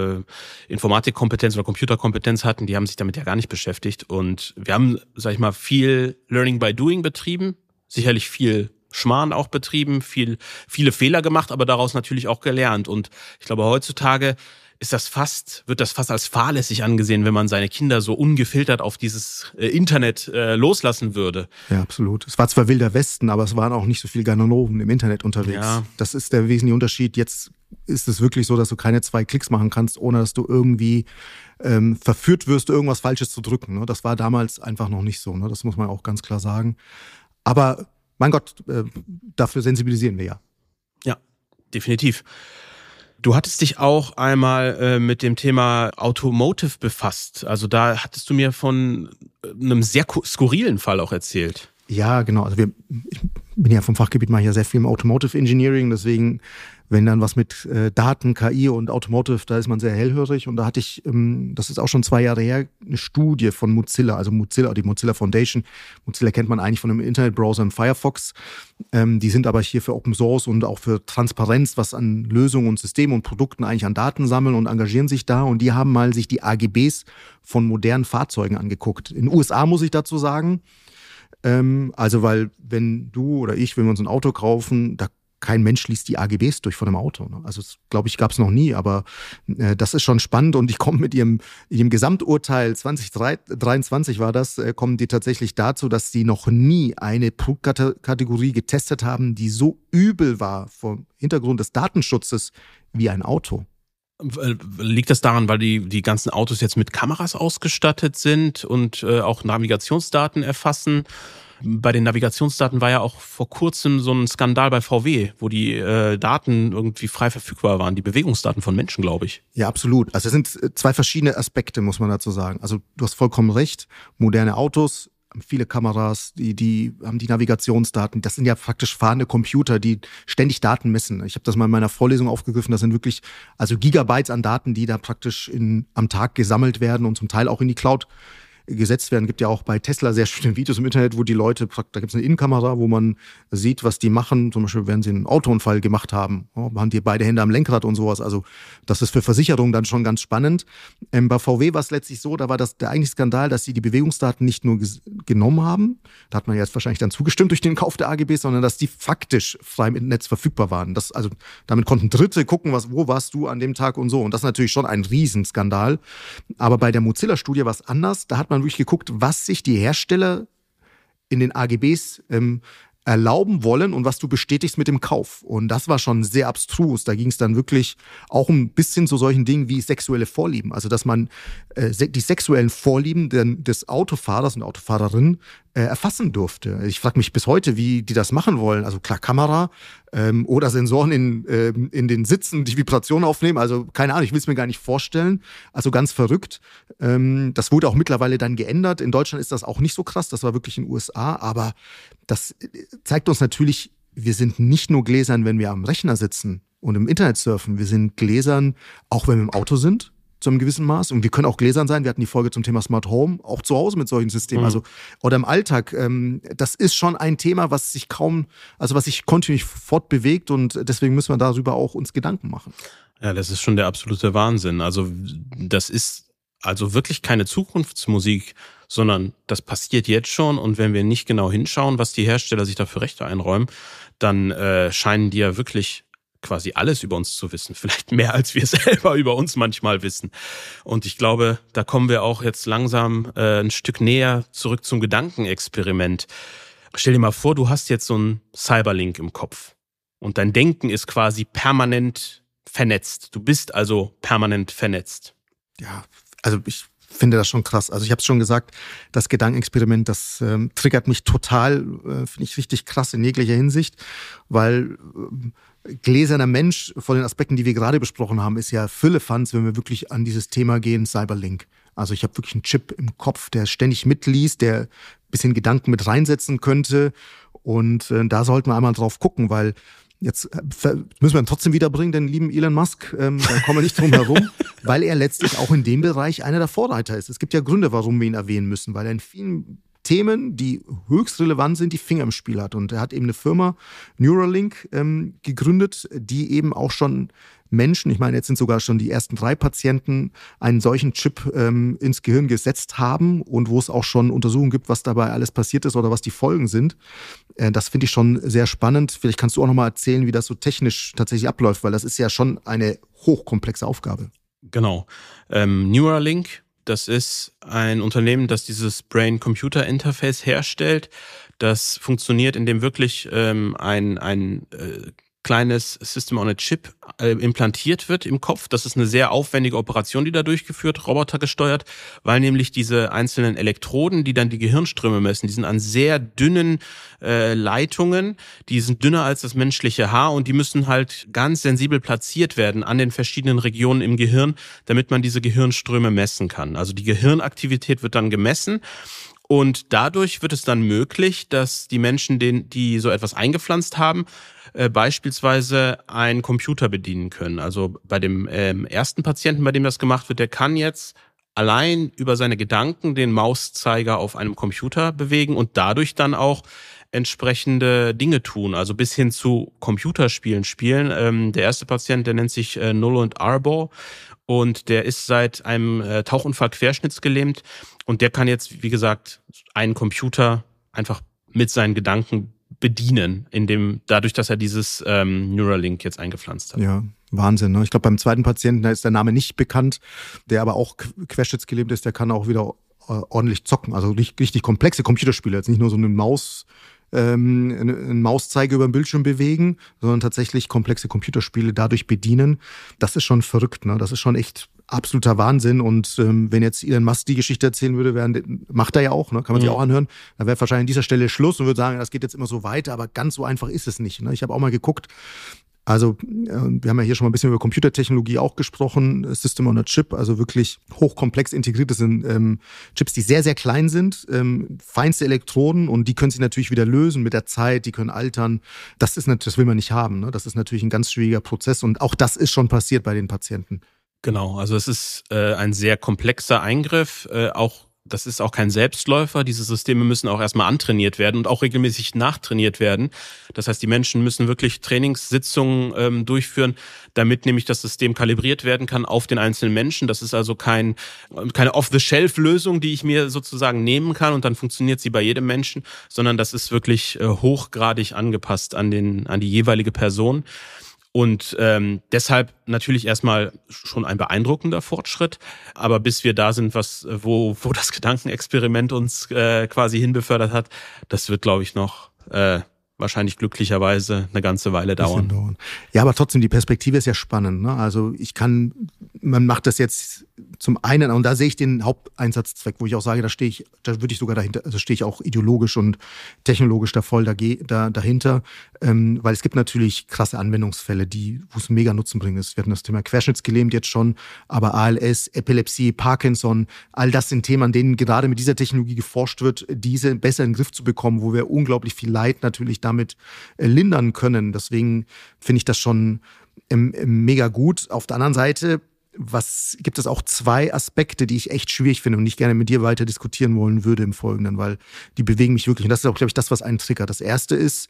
[SPEAKER 4] äh, Informatikkompetenz oder Computerkompetenz hatten, die haben sich damit ja gar nicht beschäftigt. Und wir haben, sag ich mal, viel Learning by Doing betrieben. Sicherlich viel Schmarrn auch betrieben, viel, viele Fehler gemacht, aber daraus natürlich auch gelernt. Und ich glaube, heutzutage ist das fast, wird das fast als fahrlässig angesehen, wenn man seine Kinder so ungefiltert auf dieses äh, Internet äh, loslassen würde.
[SPEAKER 5] Ja, absolut. Es war zwar Wilder Westen, aber es waren auch nicht so viele Ganoven im Internet unterwegs.
[SPEAKER 4] Ja.
[SPEAKER 5] Das ist der wesentliche Unterschied. Jetzt ist es wirklich so, dass du keine zwei Klicks machen kannst, ohne dass du irgendwie ähm, verführt wirst, irgendwas Falsches zu drücken. Ne? Das war damals einfach noch nicht so. Ne? Das muss man auch ganz klar sagen. Aber mein Gott, äh, dafür sensibilisieren wir ja.
[SPEAKER 4] Ja, definitiv. Du hattest dich auch einmal äh, mit dem Thema Automotive befasst. Also da hattest du mir von einem sehr skurrilen Fall auch erzählt.
[SPEAKER 5] Ja, genau. Also wir, ich bin ja vom Fachgebiet, mache ich ja sehr viel im Automotive Engineering, deswegen, wenn dann was mit äh, Daten, K I und Automotive, da ist man sehr hellhörig. Und da hatte ich, ähm, das ist auch schon zwei Jahre her, eine Studie von Mozilla, also Mozilla, die Mozilla Foundation. Mozilla kennt man eigentlich von einem Internetbrowser im Firefox. Ähm, die sind aber hier für Open Source und auch für Transparenz, was an Lösungen und Systemen und Produkten eigentlich an Daten sammeln und engagieren sich da. Und die haben mal sich die A G Bs von modernen Fahrzeugen angeguckt. In den U S A muss ich dazu sagen. Ähm, also, weil wenn du oder ich, wenn wir uns ein Auto kaufen, da kein Mensch liest die A G Bs durch von einem Auto. Ne? Also, glaube ich, gab es noch nie, aber äh, das ist schon spannend und ich komme mit ihrem, ihrem Gesamturteil zwanzig dreiundzwanzig war das, äh, kommen die tatsächlich dazu, dass sie noch nie eine Produktkategorie getestet haben, die so übel war vom Hintergrund des Datenschutzes wie ein Auto.
[SPEAKER 4] Liegt das daran, weil die, die ganzen Autos jetzt mit Kameras ausgestattet sind und äh, auch Navigationsdaten erfassen? Bei den Navigationsdaten war ja auch vor kurzem so ein Skandal bei V W, wo die äh, Daten irgendwie frei verfügbar waren, die Bewegungsdaten von Menschen, glaube ich.
[SPEAKER 5] Ja, absolut. Also es sind zwei verschiedene Aspekte, muss man dazu sagen. Also du hast vollkommen recht, moderne Autos, viele Kameras, die, die haben die Navigationsdaten. Das sind ja praktisch fahrende Computer, die ständig Daten messen. Ich habe das mal in meiner Vorlesung aufgegriffen. Das sind wirklich also Gigabytes an Daten, die da praktisch in, am Tag gesammelt werden und zum Teil auch in die Cloud gesetzt werden. Es gibt ja auch bei Tesla sehr schöne Videos im Internet, wo die Leute, da gibt es eine Innenkamera, wo man sieht, was die machen. Zum Beispiel, wenn sie einen Autounfall gemacht haben, ja, haben die beide Hände am Lenkrad und sowas. Also das ist für Versicherungen dann schon ganz spannend. Ähm, bei V W war es letztlich so, da war das der eigentliche Skandal, dass sie die Bewegungsdaten nicht nur ges- genommen haben, da hat man jetzt wahrscheinlich dann zugestimmt durch den Kauf der A G Bs, sondern dass die faktisch frei im Netz verfügbar waren. Das, also damit konnten Dritte gucken, was, wo warst du an dem Tag und so. Und das ist natürlich schon ein Riesenskandal. Aber bei der Mozilla-Studie war es anders. Da hat man wirklich geguckt, was sich die Hersteller in den A G Bs ähm, erlauben wollen und was du bestätigst mit dem Kauf. Und das war schon sehr abstrus. Da ging es dann wirklich auch ein bisschen zu solchen Dingen wie sexuelle Vorlieben. Also dass man äh, die sexuellen Vorlieben des Autofahrers und Autofahrerin äh, erfassen durfte. Ich frage mich bis heute, wie die das machen wollen. Also klar, Kamera ähm, oder Sensoren in, äh, in den Sitzen, die Vibration aufnehmen. Also keine Ahnung, ich will es mir gar nicht vorstellen. Also ganz verrückt. Ähm, das wurde auch mittlerweile dann geändert. In Deutschland ist das auch nicht so krass. Das war wirklich in den U S A. Aber das zeigt uns natürlich, wir sind nicht nur gläsern, wenn wir am Rechner sitzen und im Internet surfen. Wir sind gläsern, auch wenn wir im Auto sind, zu einem gewissen Maß. Und wir können auch gläsern sein. Wir hatten die Folge zum Thema Smart Home, auch zu Hause mit solchen Systemen. Mhm. Also, oder im Alltag. Ähm, das ist schon ein Thema, was sich kaum, also was sich kontinuierlich fortbewegt. Und deswegen müssen wir darüber auch uns Gedanken machen.
[SPEAKER 4] Ja, das ist schon der absolute Wahnsinn. Also, das ist also wirklich keine Zukunftsmusik, sondern das passiert jetzt schon. Und wenn wir nicht genau hinschauen, was die Hersteller sich da für Rechte einräumen, dann äh, scheinen die ja wirklich quasi alles über uns zu wissen. Vielleicht mehr, als wir selber über uns manchmal wissen. Und ich glaube, da kommen wir auch jetzt langsam äh, ein Stück näher zurück zum Gedankenexperiment. Stell dir mal vor, du hast jetzt so einen Cyberlink im Kopf. Und dein Denken ist quasi permanent vernetzt. Du bist also permanent vernetzt.
[SPEAKER 5] Ja, also ich finde das schon krass. Also ich habe es schon gesagt, das Gedankenexperiment, das ähm, triggert mich total, äh, finde ich richtig krass in jeglicher Hinsicht, weil äh, gläserner Mensch von den Aspekten, die wir gerade besprochen haben, ist ja Füllefanz, wenn wir wirklich an dieses Thema gehen, Cyberlink. Also ich habe wirklich einen Chip im Kopf, der ständig mitliest, der ein bisschen Gedanken mit reinsetzen könnte und äh, da sollten wir einmal drauf gucken, weil jetzt müssen wir ihn trotzdem wiederbringen, den lieben Elon Musk, ähm, da kommen wir nicht drum herum, weil er letztlich auch in dem Bereich einer der Vorreiter ist. Es gibt ja Gründe, warum wir ihn erwähnen müssen, weil er in vielen Themen, die höchst relevant sind, die Finger im Spiel hat. Und er hat eben eine Firma, Neuralink, ähm, gegründet, die eben auch schon Menschen, ich meine, jetzt sind sogar schon die ersten drei Patienten, einen solchen Chip ähm, ins Gehirn gesetzt haben und wo es auch schon Untersuchungen gibt, was dabei alles passiert ist oder was die Folgen sind. Äh, das finde ich schon sehr spannend. Vielleicht kannst du auch nochmal erzählen, wie das so technisch tatsächlich abläuft, weil das ist ja schon eine hochkomplexe Aufgabe.
[SPEAKER 4] Genau. Ähm, Neuralink, das ist ein Unternehmen, das dieses Brain-Computer-Interface herstellt. Das funktioniert, indem wirklich ähm, ein, ein äh, kleines System on a Chip äh, implantiert wird im Kopf. Das ist eine sehr aufwendige Operation, die da durchgeführt, robotergesteuert, weil nämlich diese einzelnen Elektroden, die dann die Gehirnströme messen, die sind an sehr dünnen äh, Leitungen, die sind dünner als das menschliche Haar und die müssen halt ganz sensibel platziert werden an den verschiedenen Regionen im Gehirn, damit man diese Gehirnströme messen kann. Also die Gehirnaktivität wird dann gemessen. Und dadurch wird es dann möglich, dass die Menschen, die so etwas eingepflanzt haben, äh, beispielsweise einen Computer bedienen können. Also bei dem ähm, ersten Patienten, bei dem das gemacht wird, der kann jetzt allein über seine Gedanken den Mauszeiger auf einem Computer bewegen und dadurch dann auch entsprechende Dinge tun, also bis hin zu Computerspielen spielen. Ähm, der erste Patient, der nennt sich äh, Noland Arbor und der ist seit einem äh, Tauchunfall querschnittsgelähmt und der kann jetzt, wie gesagt, einen Computer einfach mit seinen Gedanken bedienen, indem dadurch, dass er dieses ähm, Neuralink jetzt eingepflanzt hat.
[SPEAKER 5] Ja, Wahnsinn. Ne? Ich glaube, beim zweiten Patienten, da ist der Name nicht bekannt, der aber auch querschnittsgelähmt ist, der kann auch wieder äh, ordentlich zocken. Also richtig, richtig komplexe Computerspiele, jetzt nicht nur so eine Maus, ähm, einen Mauszeiger über den Bildschirm bewegen, sondern tatsächlich komplexe Computerspiele dadurch bedienen. Das ist schon verrückt, ne? Das ist schon echt absoluter Wahnsinn. Und ähm, wenn jetzt Elon Musk die Geschichte erzählen würde, wären, macht er ja auch, ne? Kann man sich mhm. auch anhören, dann wäre wahrscheinlich an dieser Stelle Schluss und würde sagen, das geht jetzt immer so weiter, aber ganz so einfach ist es nicht. Ne? Ich habe auch mal geguckt, also äh, wir haben ja hier schon mal ein bisschen über Computertechnologie auch gesprochen, System on a Chip, also wirklich hochkomplex integriert. Das sind ähm, Chips, die sehr, sehr klein sind, ähm, feinste Elektroden und die können sich natürlich wieder lösen mit der Zeit, die können altern. Das ist das will man nicht haben. Ne? Das ist natürlich ein ganz schwieriger Prozess und auch das ist schon passiert bei den Patienten.
[SPEAKER 4] Genau, also es ist äh, ein sehr komplexer Eingriff, äh, auch das ist auch kein Selbstläufer. Diese Systeme müssen auch erstmal antrainiert werden und auch regelmäßig nachtrainiert werden. Das heißt, die Menschen müssen wirklich Trainingssitzungen ähm, durchführen, damit nämlich das System kalibriert werden kann auf den einzelnen Menschen. Das ist also kein, keine Off-the-Shelf-Lösung, die ich mir sozusagen nehmen kann und dann funktioniert sie bei jedem Menschen, sondern das ist wirklich äh, hochgradig angepasst an den, an die jeweilige Person. Und ähm, deshalb natürlich erstmal schon ein beeindruckender Fortschritt. Aber bis wir da sind, was wo wo das Gedankenexperiment uns äh, quasi hinbefördert hat, das wird, glaube ich, noch äh, wahrscheinlich glücklicherweise eine ganze Weile dauern.
[SPEAKER 5] dauern. Ja, aber trotzdem, die Perspektive ist ja spannend. Ne? Also ich kann, man macht das jetzt zum einen, und da sehe ich den Haupteinsatzzweck, wo ich auch sage, da stehe ich, da würde ich sogar dahinter, also stehe ich auch ideologisch und technologisch da voll da, da, dahinter, ähm, weil es gibt natürlich krasse Anwendungsfälle, die, wo es mega Nutzen bringen ist. Wir hatten das Thema Querschnittsgelähmt jetzt schon, aber A L S, Epilepsie, Parkinson, all das sind Themen, an denen gerade mit dieser Technologie geforscht wird, diese besser in den Griff zu bekommen, wo wir unglaublich viel Leid natürlich damit äh, lindern können. Deswegen finde ich das schon ähm, mega gut. Auf der anderen Seite was gibt es auch zwei Aspekte, die ich echt schwierig finde und nicht gerne mit dir weiter diskutieren wollen würde im Folgenden, weil die bewegen mich wirklich. Und das ist auch, glaube ich, das, was einen triggert. Das erste ist,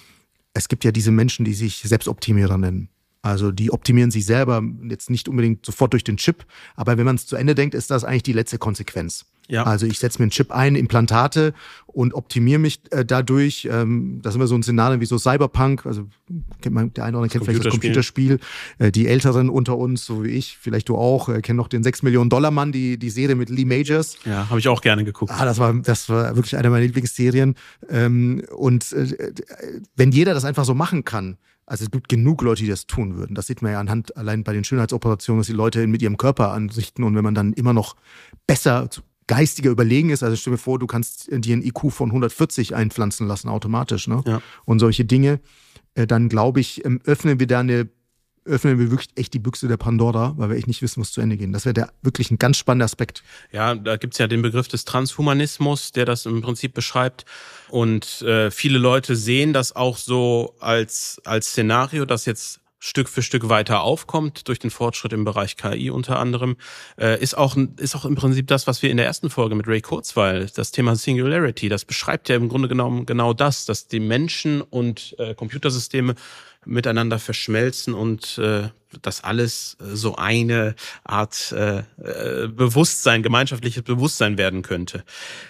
[SPEAKER 5] es gibt ja diese Menschen, die sich Selbstoptimierer nennen. Also die optimieren sich selber, jetzt nicht unbedingt sofort durch den Chip, aber wenn man es zu Ende denkt, ist das eigentlich die letzte Konsequenz. Ja. Also ich setze mir einen Chip ein, Implantate und optimiere mich äh, dadurch. Ähm, das ist immer so ein Szenario wie so Cyberpunk, also kennt man, der eine oder andere kennt vielleicht das Computerspiel. Äh, die Älteren unter uns, so wie ich, vielleicht du auch, äh, kennen noch den sechs Millionen Dollar Mann, die die Serie mit Lee Majors.
[SPEAKER 4] Ja, habe ich auch gerne geguckt.
[SPEAKER 5] Ah, das war das war wirklich eine meiner Lieblingsserien. Ähm, und äh, wenn jeder das einfach so machen kann, also es gibt genug Leute, die das tun würden. Das sieht man ja anhand allein bei den Schönheitsoperationen, dass die Leute mit ihrem Körper anrichten und wenn man dann immer noch besser, geistiger überlegen ist, also stell dir vor, du kannst dir ein I Q von hundertvierzig einpflanzen lassen automatisch, ne? Ja. Und solche Dinge, dann glaube ich, öffnen wir da eine, öffnen wir wirklich echt die Büchse der Pandora, weil wir echt nicht wissen, wo es zu Ende geht. Das wäre der wirklich ein ganz spannender Aspekt.
[SPEAKER 4] Ja, da gibt's ja den Begriff des Transhumanismus, der das im Prinzip beschreibt. Und äh, viele Leute sehen das auch so als als Szenario, das jetzt Stück für Stück weiter aufkommt, durch den Fortschritt im Bereich K I unter anderem, äh, ist auch ist auch im Prinzip das, was wir in der ersten Folge mit Ray Kurzweil, das Thema Singularity, das beschreibt ja im Grunde genommen genau das, dass die Menschen und äh, Computersysteme miteinander verschmelzen und äh, das alles äh, so eine Art äh, äh, Bewusstsein, gemeinschaftliches Bewusstsein werden könnte.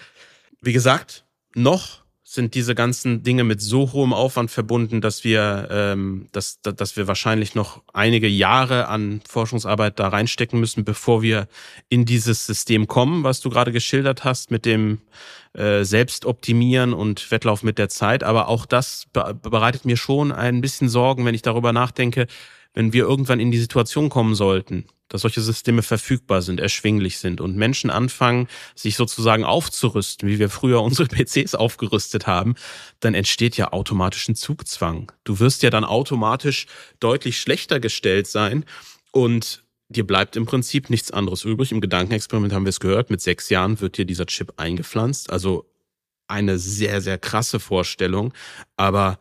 [SPEAKER 4] Wie gesagt, noch sind diese ganzen Dinge mit so hohem Aufwand verbunden, dass wir, ähm, dass, dass wir wahrscheinlich noch einige Jahre an Forschungsarbeit da reinstecken müssen, bevor wir in dieses System kommen, was du gerade geschildert hast, mit dem äh, Selbstoptimieren und Wettlauf mit der Zeit. Aber auch das be- bereitet mir schon ein bisschen Sorgen, wenn ich darüber nachdenke, wenn wir irgendwann in die Situation kommen sollten, dass solche Systeme verfügbar sind, erschwinglich sind und Menschen anfangen, sich sozusagen aufzurüsten, wie wir früher unsere P Cs aufgerüstet haben, dann entsteht ja automatisch ein Zugzwang. Du wirst ja dann automatisch deutlich schlechter gestellt sein und dir bleibt im Prinzip nichts anderes übrig. Im Gedankenexperiment haben wir es gehört, mit sechs Jahren wird dir dieser Chip eingepflanzt. Also eine sehr, sehr krasse Vorstellung, aber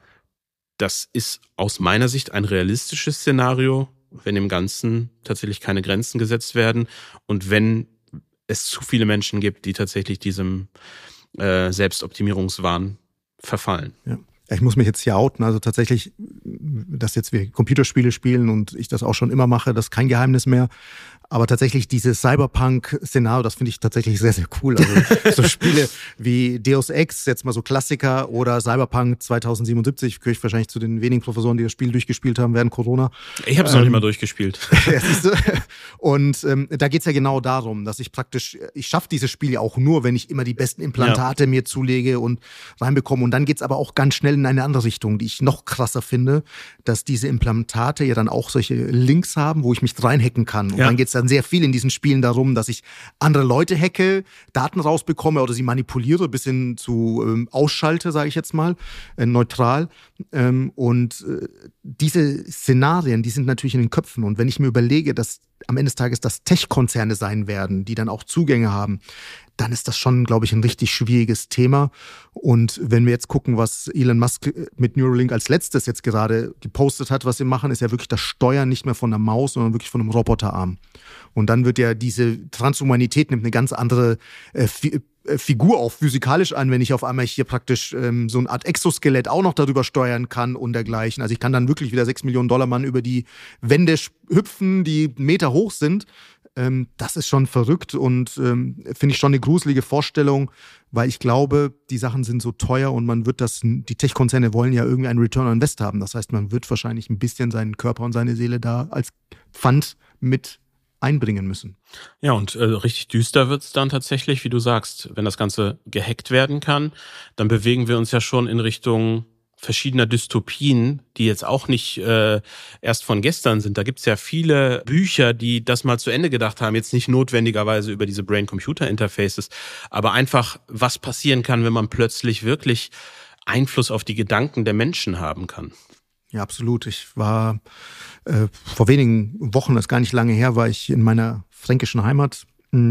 [SPEAKER 4] das ist aus meiner Sicht ein realistisches Szenario, wenn im Ganzen tatsächlich keine Grenzen gesetzt werden und wenn es zu viele Menschen gibt, die tatsächlich diesem äh, Selbstoptimierungswahn verfallen.
[SPEAKER 5] Ja. Ich muss mich jetzt hier outen, also tatsächlich, dass jetzt wir Computerspiele spielen und ich das auch schon immer mache, das ist kein Geheimnis mehr. Aber tatsächlich dieses Cyberpunk-Szenario, das finde ich tatsächlich sehr, sehr cool. Also so Spiele wie Deus Ex, jetzt mal so Klassiker, oder Cyberpunk zweitausendsiebenundsiebzig, gehöre ich wahrscheinlich zu den wenigen Professoren, die das Spiel durchgespielt haben während Corona.
[SPEAKER 4] Ich habe es ähm, noch nicht mal durchgespielt.
[SPEAKER 5] Und ähm, da geht's ja genau darum, dass ich praktisch, ich schaffe dieses Spiel ja auch nur, wenn ich immer die besten Implantate ja. mir zulege und reinbekomme. Und dann geht's aber auch ganz schnell in eine andere Richtung, die ich noch krasser finde, dass diese Implantate ja dann auch solche Links haben, wo ich mich reinhacken kann. Und ja. dann geht's dann sehr viel in diesen Spielen darum, dass ich andere Leute hacke, Daten rausbekomme oder sie manipuliere, bis hin zu ähm, ausschalte, sage ich jetzt mal, äh, neutral. Ähm, und äh, diese Szenarien, die sind natürlich in den Köpfen. Und wenn ich mir überlege, dass am Ende des Tages das Tech-Konzerne sein werden, die dann auch Zugänge haben, dann ist das schon, glaube ich, ein richtig schwieriges Thema. Und wenn wir jetzt gucken, was Elon Musk mit Neuralink als letztes jetzt gerade gepostet hat, was sie machen, ist ja wirklich das Steuern nicht mehr von der Maus, sondern wirklich von einem Roboterarm. Und dann wird ja diese Transhumanität nimmt eine ganz andere äh, Figur auch physikalisch an, wenn ich auf einmal hier praktisch ähm, so eine Art Exoskelett auch noch darüber steuern kann und dergleichen. Also ich kann dann wirklich wie der sechs Millionen Dollar Mann über die Wände hüpfen, die Meter hoch sind. Ähm, das ist schon verrückt und ähm, finde ich schon eine gruselige Vorstellung, weil ich glaube, die Sachen sind so teuer und man wird das, die Tech-Konzerne wollen ja irgendwie einen Return on Invest haben. Das heißt, man wird wahrscheinlich ein bisschen seinen Körper und seine Seele da als Pfand mit einbringen müssen.
[SPEAKER 4] Ja, und äh, richtig düster wird's dann tatsächlich, wie du sagst, wenn das Ganze gehackt werden kann, dann bewegen wir uns ja schon in Richtung verschiedener Dystopien, die jetzt auch nicht äh, erst von gestern sind. Da gibt's ja viele Bücher, die das mal zu Ende gedacht haben, jetzt nicht notwendigerweise über diese Brain-Computer-Interfaces, aber einfach, was passieren kann, wenn man plötzlich wirklich Einfluss auf die Gedanken der Menschen haben kann.
[SPEAKER 5] Ja, absolut. Ich war äh, vor wenigen Wochen, das ist gar nicht lange her, war ich in meiner fränkischen Heimat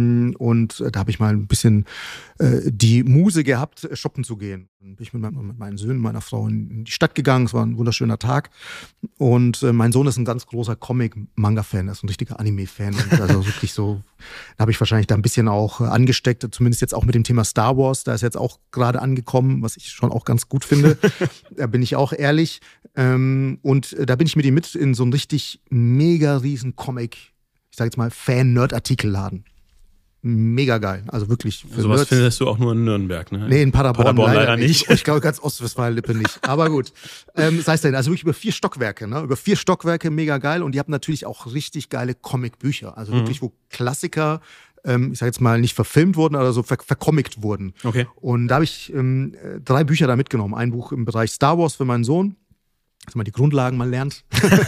[SPEAKER 5] und äh, da habe ich mal ein bisschen äh, die Muse gehabt, shoppen zu gehen. Dann bin ich mit, mein, mit meinen Söhnen, meiner Frau in die Stadt gegangen. Es war ein wunderschöner Tag. Und äh, mein Sohn ist ein ganz großer Comic-Manga-Fan, er ist ein richtiger Anime-Fan. Und also wirklich so, da habe ich wahrscheinlich da ein bisschen auch äh, angesteckt, zumindest jetzt auch mit dem Thema Star Wars. Da ist jetzt auch gerade angekommen, was ich schon auch ganz gut finde. Da bin ich auch ehrlich. Ähm, und äh, da bin ich mit ihm mit in so einen richtig mega riesen Comic, ich sage jetzt mal Fan-Nerd-Artikelladen. Mega geil, also wirklich.
[SPEAKER 4] Für sowas findest du auch nur in Nürnberg, ne?
[SPEAKER 5] Nee, in Paderborn,
[SPEAKER 4] Paderborn leider,
[SPEAKER 5] leider
[SPEAKER 4] nicht.
[SPEAKER 5] nicht. Ich glaube, ganz Ostwestfalen-Lippe nicht. Aber gut. Ähm, das heißt denn, also wirklich über vier Stockwerke, ne? Über vier Stockwerke, mega geil. Und die haben natürlich auch richtig geile Comic-Bücher. Also mhm. wirklich, wo Klassiker, ähm, ich sag jetzt mal, nicht verfilmt wurden, aber so ver- vercomict wurden.
[SPEAKER 4] Okay.
[SPEAKER 5] Und da habe ich ähm, drei Bücher da mitgenommen. Ein Buch im Bereich Star Wars für meinen Sohn, dass man die Grundlagen mal lernt.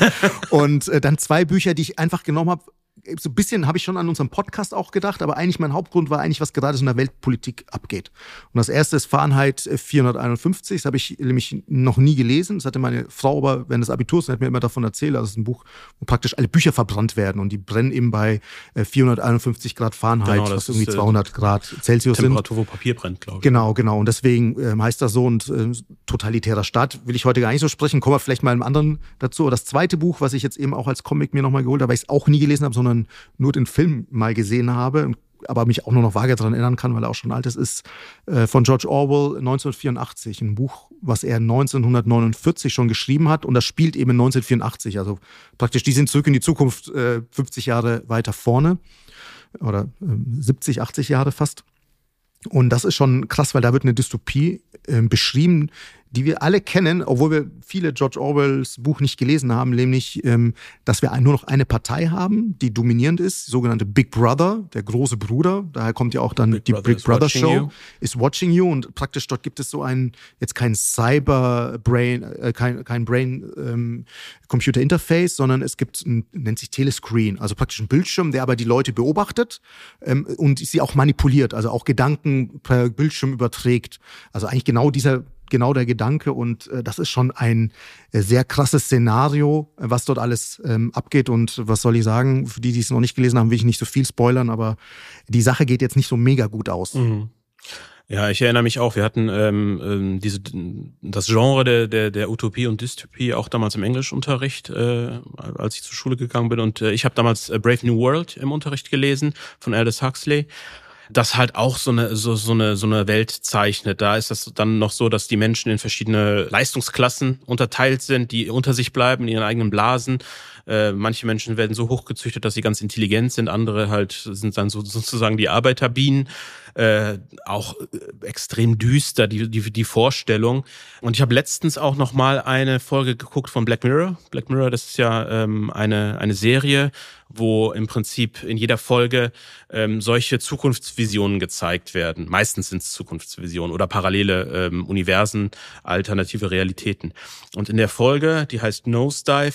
[SPEAKER 5] Und äh, dann zwei Bücher, die ich einfach genommen habe. So ein bisschen habe ich schon an unserem Podcast auch gedacht, aber eigentlich mein Hauptgrund war eigentlich, was gerade so in der Weltpolitik abgeht. Und das erste ist Fahrenheit vierhunderteinundfünfzig, das habe ich nämlich noch nie gelesen. Das hatte meine Frau aber während des Abiturs, hat mir immer davon erzählt, das ist ein Buch, wo praktisch alle Bücher verbrannt werden und die brennen eben bei vierhunderteinundfünfzig Grad Fahrenheit, genau, was irgendwie zweihundert Grad Celsius sind.
[SPEAKER 4] Temperatur, wo Papier brennt, glaube ich.
[SPEAKER 5] Genau, genau. Und deswegen ähm, heißt das so und äh, totalitärer Staat will ich heute gar nicht so sprechen, kommen wir vielleicht mal im anderen dazu. Das zweite Buch, was ich jetzt eben auch als Comic mir nochmal geholt habe, weil ich es auch nie gelesen habe, sondern nur den Film mal gesehen habe, aber mich auch nur noch vage daran erinnern kann, weil er auch schon alt ist, ist äh, von George Orwell neunzehnhundertvierundachtzig. Ein Buch, was er neunzehnhundertneunundvierzig schon geschrieben hat und das spielt eben in neunzehnhundertvierundachtzig. Also praktisch, die sind zurück in die Zukunft, äh, fünfzig Jahre weiter vorne oder äh, siebzig, achtzig Jahre fast. Und das ist schon krass, weil da wird eine Dystopie äh, beschrieben, die wir alle kennen, obwohl wir viele George Orwells Buch nicht gelesen haben, nämlich, ähm, dass wir nur noch eine Partei haben, die dominierend ist, die sogenannte Big Brother, der große Bruder. Daher kommt ja auch dann Big die Brother Big Brother Show, you. Is watching you. Und praktisch dort gibt es so ein, jetzt kein Cyber-Brain, äh, kein, kein Brain-Computer-Interface, ähm, sondern es gibt, ein, nennt sich Telescreen, also praktisch ein Bildschirm, der aber die Leute beobachtet ähm, und sie auch manipuliert, also auch Gedanken per Bildschirm überträgt. Also eigentlich genau dieser Genau der Gedanke und äh, das ist schon ein äh, sehr krasses Szenario, äh, was dort alles ähm, abgeht und was soll ich sagen, für die, die es noch nicht gelesen haben, will ich nicht so viel spoilern, aber die Sache geht jetzt nicht so mega gut aus.
[SPEAKER 4] Mhm. Ja, ich erinnere mich auch, wir hatten ähm, diese das Genre der, der, der Utopie und Dystopie auch damals im Englischunterricht, äh, als ich zur Schule gegangen bin und äh, ich habe damals äh, Brave New World im Unterricht gelesen von Aldous Huxley. Das halt auch so eine so so eine so eine Welt zeichnet. Da ist das dann noch so, dass die Menschen in verschiedene Leistungsklassen unterteilt sind, die unter sich bleiben in ihren eigenen Blasen. Äh, manche Menschen werden so hochgezüchtet, dass sie ganz intelligent sind, andere halt sind dann so sozusagen die Arbeiterbienen. Äh, auch äh, extrem düster, die, die, die Vorstellung. Und ich habe letztens auch noch mal eine Folge geguckt von Black Mirror. Black Mirror, das ist ja ähm, eine, eine Serie, wo im Prinzip in jeder Folge ähm, solche Zukunftsvisionen gezeigt werden. Meistens sind es Zukunftsvisionen oder parallele ähm, Universen, alternative Realitäten. Und in der Folge, die heißt Nosedive,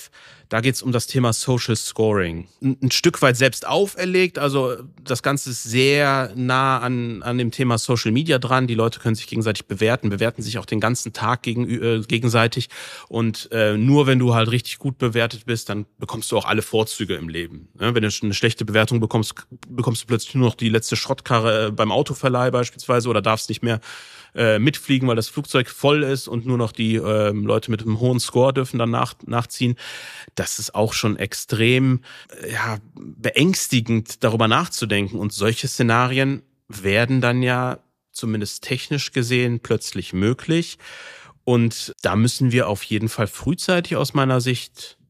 [SPEAKER 4] Da geht es um das Thema Social Scoring. Ein, ein Stück weit selbst auferlegt, also das Ganze ist sehr nah an, an dem Thema Social Media dran. Die Leute können sich gegenseitig bewerten, bewerten sich auch den ganzen Tag gegen, äh, gegenseitig. Und äh, nur wenn du halt richtig gut bewertet bist, dann bekommst du auch alle Vorzüge im Leben. Ja, wenn du eine schlechte Bewertung bekommst, bekommst du plötzlich nur noch die letzte Schrottkarre äh, beim Autoverleih beispielsweise oder darfst nicht mehr äh, mitfliegen, weil das Flugzeug voll ist und nur noch die äh, Leute mit einem hohen Score dürfen dann nach, nachziehen. Das ist auch schon extrem äh, ja, beängstigend, darüber nachzudenken. Und solche Szenarien werden dann ja zumindest technisch gesehen plötzlich möglich. Und da müssen wir auf jeden Fall frühzeitig aus meiner Sicht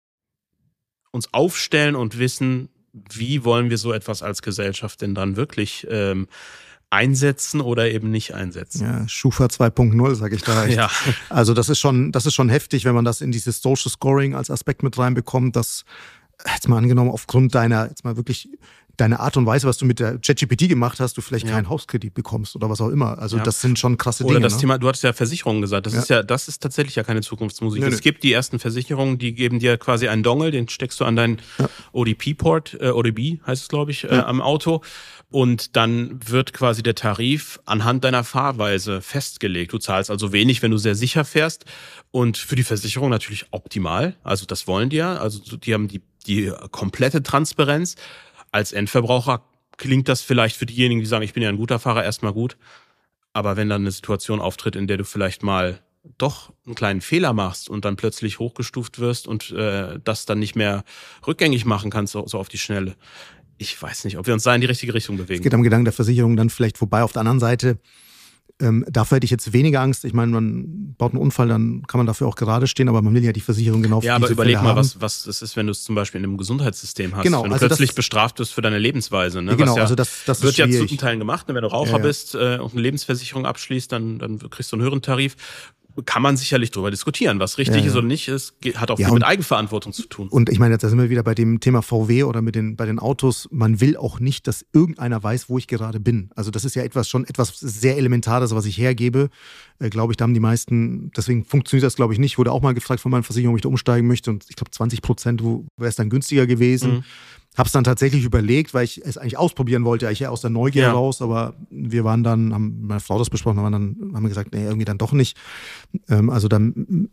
[SPEAKER 4] uns aufstellen und wissen, wie wollen wir so etwas als Gesellschaft denn dann wirklich ähm, einsetzen oder eben nicht einsetzen.
[SPEAKER 5] Ja, Schufa zwei Punkt null, sage ich da echt.
[SPEAKER 4] Ja.
[SPEAKER 5] Also das ist schon, das ist schon heftig, wenn man das in dieses Social Scoring als Aspekt mit reinbekommt, dass jetzt mal angenommen aufgrund deiner, jetzt mal wirklich deine Art und Weise, was du mit der ChatGPT gemacht hast, du vielleicht ja. keinen Hauskredit bekommst oder was auch immer. Also ja. das sind schon krasse
[SPEAKER 4] oder
[SPEAKER 5] Dinge.
[SPEAKER 4] Oder das
[SPEAKER 5] ne?
[SPEAKER 4] Thema, du hattest ja Versicherungen gesagt, das
[SPEAKER 5] ja.
[SPEAKER 4] ist ja, das ist tatsächlich ja keine Zukunftsmusik.
[SPEAKER 5] Nee,
[SPEAKER 4] es
[SPEAKER 5] nee.
[SPEAKER 4] gibt die ersten Versicherungen, die geben dir quasi einen Dongle, den steckst du an deinen ja. O D P-Port, äh, O D B heißt es glaube ich, ja. äh, am Auto. Und dann wird quasi der Tarif anhand deiner Fahrweise festgelegt. Du zahlst also wenig, wenn du sehr sicher fährst. Und für die Versicherung natürlich optimal. Also das wollen die ja. Also die haben die, die komplette Transparenz. Als Endverbraucher klingt das vielleicht für diejenigen, die sagen, ich bin ja ein guter Fahrer, erstmal gut. Aber wenn dann eine Situation auftritt, in der du vielleicht mal doch einen kleinen Fehler machst und dann plötzlich hochgestuft wirst und äh, das dann nicht mehr rückgängig machen kannst, so, so auf die Schnelle. Ich weiß nicht, ob wir uns da in die richtige Richtung bewegen.
[SPEAKER 5] Es geht am Gedanken der Versicherung dann vielleicht vorbei. Auf der anderen Seite, ähm, dafür hätte ich jetzt weniger Angst. Ich meine, man baut einen Unfall, dann kann man dafür auch gerade stehen, aber man will ja die Versicherung genau für
[SPEAKER 4] ja,
[SPEAKER 5] diese
[SPEAKER 4] aber überleg
[SPEAKER 5] Fälle
[SPEAKER 4] mal,
[SPEAKER 5] haben.
[SPEAKER 4] was, was es ist, wenn du es zum Beispiel in einem Gesundheitssystem hast.
[SPEAKER 5] Genau,
[SPEAKER 4] wenn du
[SPEAKER 5] also
[SPEAKER 4] plötzlich
[SPEAKER 5] das,
[SPEAKER 4] bestraft wirst für deine Lebensweise. Ne?
[SPEAKER 5] Ja, genau,
[SPEAKER 4] was ja,
[SPEAKER 5] also das, das
[SPEAKER 4] wird
[SPEAKER 5] ist
[SPEAKER 4] ja
[SPEAKER 5] schwierig.
[SPEAKER 4] zu Teilen gemacht. Ne? Wenn du Raucher
[SPEAKER 5] ja, ja.
[SPEAKER 4] bist äh, und eine Lebensversicherung abschließt, dann, dann kriegst du einen höheren Tarif. Kann man sicherlich drüber diskutieren, was richtig ja, ja. ist oder nicht. Es hat auch
[SPEAKER 5] ja,
[SPEAKER 4] viel
[SPEAKER 5] und,
[SPEAKER 4] mit Eigenverantwortung zu tun.
[SPEAKER 5] Und ich meine, jetzt sind wir wieder bei dem Thema V W oder mit den, bei den Autos. Man will auch nicht, dass irgendeiner weiß, wo ich gerade bin. Also das ist ja etwas schon etwas sehr Elementares, was ich hergebe. Äh, glaube ich, da haben die meisten, deswegen funktioniert das, glaube ich, nicht. Ich wurde auch mal gefragt von meiner Versicherung, ob ich da umsteigen möchte. Und ich glaube, zwanzig Prozent wäre es dann günstiger gewesen. Mhm. Hab's dann tatsächlich überlegt, weil ich es eigentlich ausprobieren wollte, eigentlich aus der Neugier ja. raus, aber wir waren dann, haben meine Frau das besprochen, haben dann haben wir gesagt, nee, irgendwie dann doch nicht. Ähm, also dann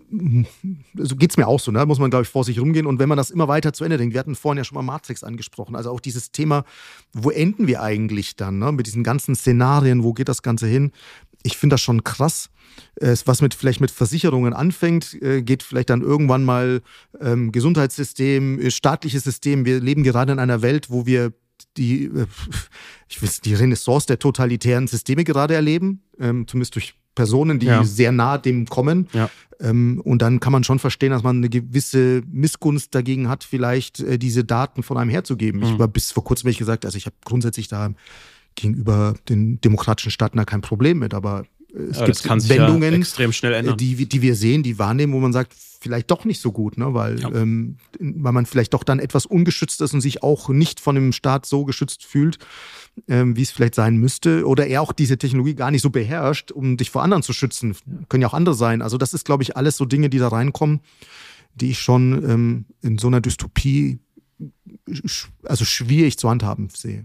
[SPEAKER 5] so geht's mir auch so, ne? Muss man, glaube ich, vor sich rumgehen. Und wenn man das immer weiter zu Ende denkt, wir hatten vorhin ja schon mal Matrix angesprochen, also auch dieses Thema, wo enden wir eigentlich dann, ne? Mit diesen ganzen Szenarien, wo geht das Ganze hin? Ich finde das schon krass. Was mit vielleicht mit Versicherungen anfängt, geht vielleicht dann irgendwann mal ähm, Gesundheitssystem, staatliches System. Wir leben gerade in einer Welt, wo wir die, ich weiß, die Renaissance der totalitären Systeme gerade erleben, ähm, zumindest durch Personen, die ja. sehr nah dem kommen. Ja. Ähm, und dann kann man schon verstehen, dass man eine gewisse Missgunst dagegen hat, vielleicht äh, diese Daten von einem herzugeben. Mhm. Ich war bis vor kurzem, ehrlich gesagt, also ich habe grundsätzlich da gegenüber den demokratischen Staaten da kein Problem mit, aber es
[SPEAKER 4] aber
[SPEAKER 5] gibt
[SPEAKER 4] kann sich
[SPEAKER 5] Wendungen,
[SPEAKER 4] ja extrem schnell ändern.
[SPEAKER 5] Die, die wir sehen, die wahrnehmen, wo man sagt, vielleicht doch nicht so gut, ne? weil, ja. ähm, weil man vielleicht doch dann etwas ungeschützt ist und sich auch nicht von dem Staat so geschützt fühlt, ähm, wie es vielleicht sein müsste, oder er auch diese Technologie gar nicht so beherrscht, um dich vor anderen zu schützen. Können ja auch andere sein. Also das ist, glaube ich, alles so Dinge, die da reinkommen, die ich schon ähm, in so einer Dystopie also schwierig zu handhaben sehe.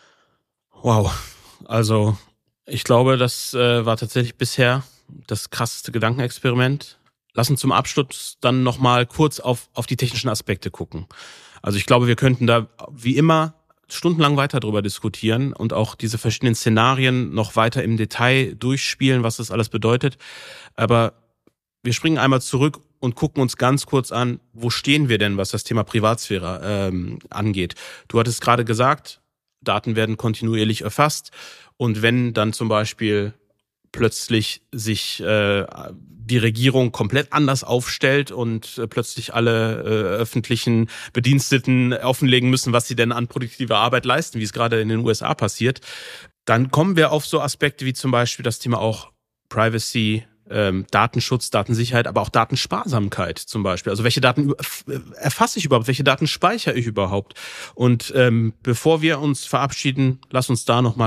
[SPEAKER 4] Wow, also ich glaube, das äh, war tatsächlich bisher das krasseste Gedankenexperiment. Lass uns zum Abschluss dann nochmal kurz auf, auf die technischen Aspekte gucken. Also ich glaube, wir könnten da wie immer stundenlang weiter drüber diskutieren und auch diese verschiedenen Szenarien noch weiter im Detail durchspielen, was das alles bedeutet. Aber wir springen einmal zurück und gucken uns ganz kurz an, wo stehen wir denn, was das Thema Privatsphäre ähm, angeht. Du hattest gerade gesagt, Daten werden kontinuierlich erfasst und wenn dann zum Beispiel plötzlich sich äh, die Regierung komplett anders aufstellt und äh, plötzlich alle äh, öffentlichen Bediensteten offenlegen müssen, was sie denn an produktiver Arbeit leisten, wie es gerade in den U S A passiert, dann kommen wir auf so Aspekte wie zum Beispiel das Thema auch Privacy, ähm, Datenschutz, Datensicherheit, aber auch Datensparsamkeit zum Beispiel. Also welche Daten erfasse ich überhaupt, welche Daten speichere ich überhaupt? Und ähm, bevor wir uns verabschieden, lass uns da nochmal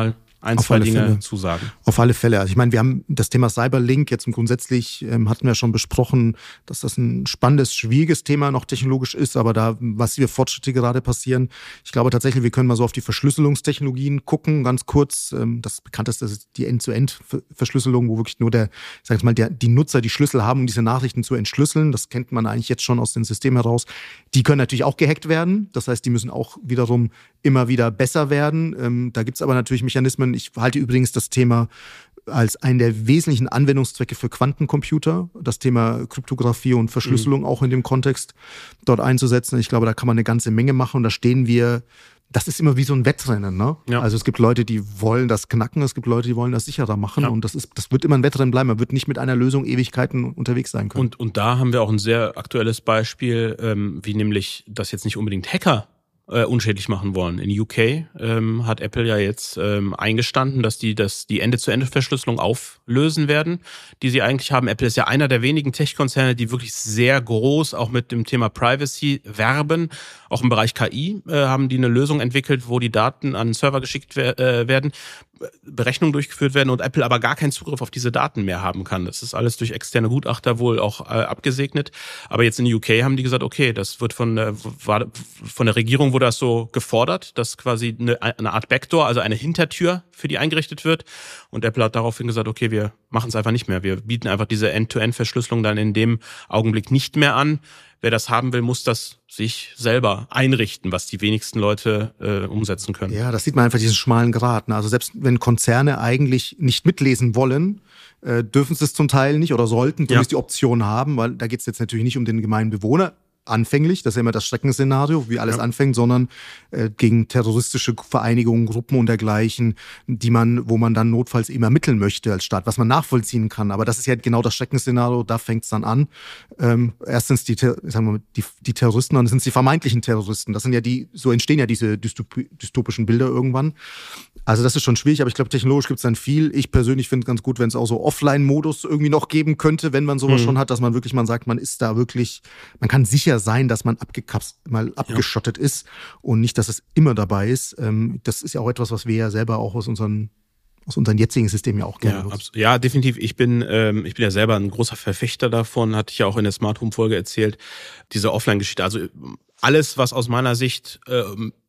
[SPEAKER 4] ein,
[SPEAKER 5] Auf
[SPEAKER 4] zwei
[SPEAKER 5] alle
[SPEAKER 4] Dinge
[SPEAKER 5] Fälle.
[SPEAKER 4] zusagen.
[SPEAKER 5] Auf alle Fälle. Also ich meine, wir haben das Thema Cyberlink jetzt grundsätzlich, ähm, hatten wir schon besprochen, dass das ein spannendes, schwieriges Thema noch technologisch ist, aber da, was wir Fortschritte gerade passieren, ich glaube tatsächlich, wir können mal so auf die Verschlüsselungstechnologien gucken, ganz kurz. Ähm, das bekannteste ist die End-zu-End-Verschlüsselung, wo wirklich nur der, sag ich mal, der, die Nutzer die Schlüssel haben, um diese Nachrichten zu entschlüsseln. Das kennt man eigentlich jetzt schon aus dem System heraus. Die können natürlich auch gehackt werden. Das heißt, die müssen auch wiederum immer wieder besser werden. Ähm, da gibt's aber natürlich Mechanismen. Ich halte übrigens das Thema als einen der wesentlichen Anwendungszwecke für Quantencomputer, das Thema Kryptographie und Verschlüsselung mhm. auch in dem Kontext dort einzusetzen. Ich glaube, da kann man eine ganze Menge machen und da stehen wir, das ist immer wie so ein Wettrennen, ne? Ja. Also es gibt Leute, die wollen das knacken, es gibt Leute, die wollen das sicherer machen ja. und das ist, das wird immer ein Wettrennen bleiben. Man wird nicht mit einer Lösung Ewigkeiten unterwegs sein können.
[SPEAKER 4] Und, und da haben wir auch ein sehr aktuelles Beispiel, ähm, wie nämlich das jetzt nicht unbedingt Hacker Äh, unschädlich machen wollen. In U K ähm, hat Apple ja jetzt ähm, eingestanden, dass die das die Ende-zu-Ende-Verschlüsselung auflösen werden, die sie eigentlich haben. Apple ist ja einer der wenigen Tech-Konzerne, die wirklich sehr groß auch mit dem Thema Privacy werben. Auch im Bereich K I äh, haben die eine Lösung entwickelt, wo die Daten an den Server geschickt wer- äh, werden, Berechnungen durchgeführt werden und Apple aber gar keinen Zugriff auf diese Daten mehr haben kann. Das ist alles durch externe Gutachter wohl auch äh, abgesegnet. Aber jetzt in U K haben die gesagt, okay, das wird von, äh, war, von der Regierung wurde das so gefordert, dass quasi eine, eine Art Backdoor, also eine Hintertür für die eingerichtet wird. Und Apple hat daraufhin gesagt, okay, wir machen es einfach nicht mehr. Wir bieten einfach diese End-to-End-Verschlüsselung dann in dem Augenblick nicht mehr an. Wer das haben will, muss das sich selber einrichten, was die wenigsten Leute äh, umsetzen können.
[SPEAKER 5] Ja, das sieht man einfach diesen schmalen Grat. Ne? Also selbst wenn Konzerne eigentlich nicht mitlesen wollen, äh, dürfen sie es zum Teil nicht oder sollten zumindest ja. die Option haben, weil da geht es jetzt natürlich nicht um den gemeinen Bewohner, anfänglich, das ist ja immer das Schreckensszenario, wie alles ja. anfängt, sondern äh, gegen terroristische Vereinigungen, Gruppen und dergleichen, die man, wo man dann notfalls eben ermitteln möchte als Staat, was man nachvollziehen kann. Aber das ist ja genau das Schreckensszenario, da fängt es dann an. Ähm, erstens die, sagen wir mal, die, die Terroristen, dann sind es die vermeintlichen Terroristen. Das sind ja die, so entstehen ja diese dystop- dystopischen Bilder irgendwann. Also das ist schon schwierig, aber ich glaube, technologisch gibt es dann viel. Ich persönlich finde es ganz gut, wenn es auch so Offline-Modus irgendwie noch geben könnte, wenn man sowas mhm. schon hat, dass man wirklich, man sagt, man ist da wirklich, man kann sicher sein, dass man abgekapst, mal abgeschottet ja. ist und nicht, dass es immer dabei ist. Das ist ja auch etwas, was wir ja selber auch aus unseren aus unseren jetzigen Systemen ja auch gerne
[SPEAKER 4] ja,
[SPEAKER 5] nutzen.
[SPEAKER 4] Ja, definitiv. Ich bin ähm, ich bin ja selber ein großer Verfechter davon, hatte ich ja auch in der Smart Home Folge erzählt, diese Offline-Geschichte. Also alles, was aus meiner Sicht äh,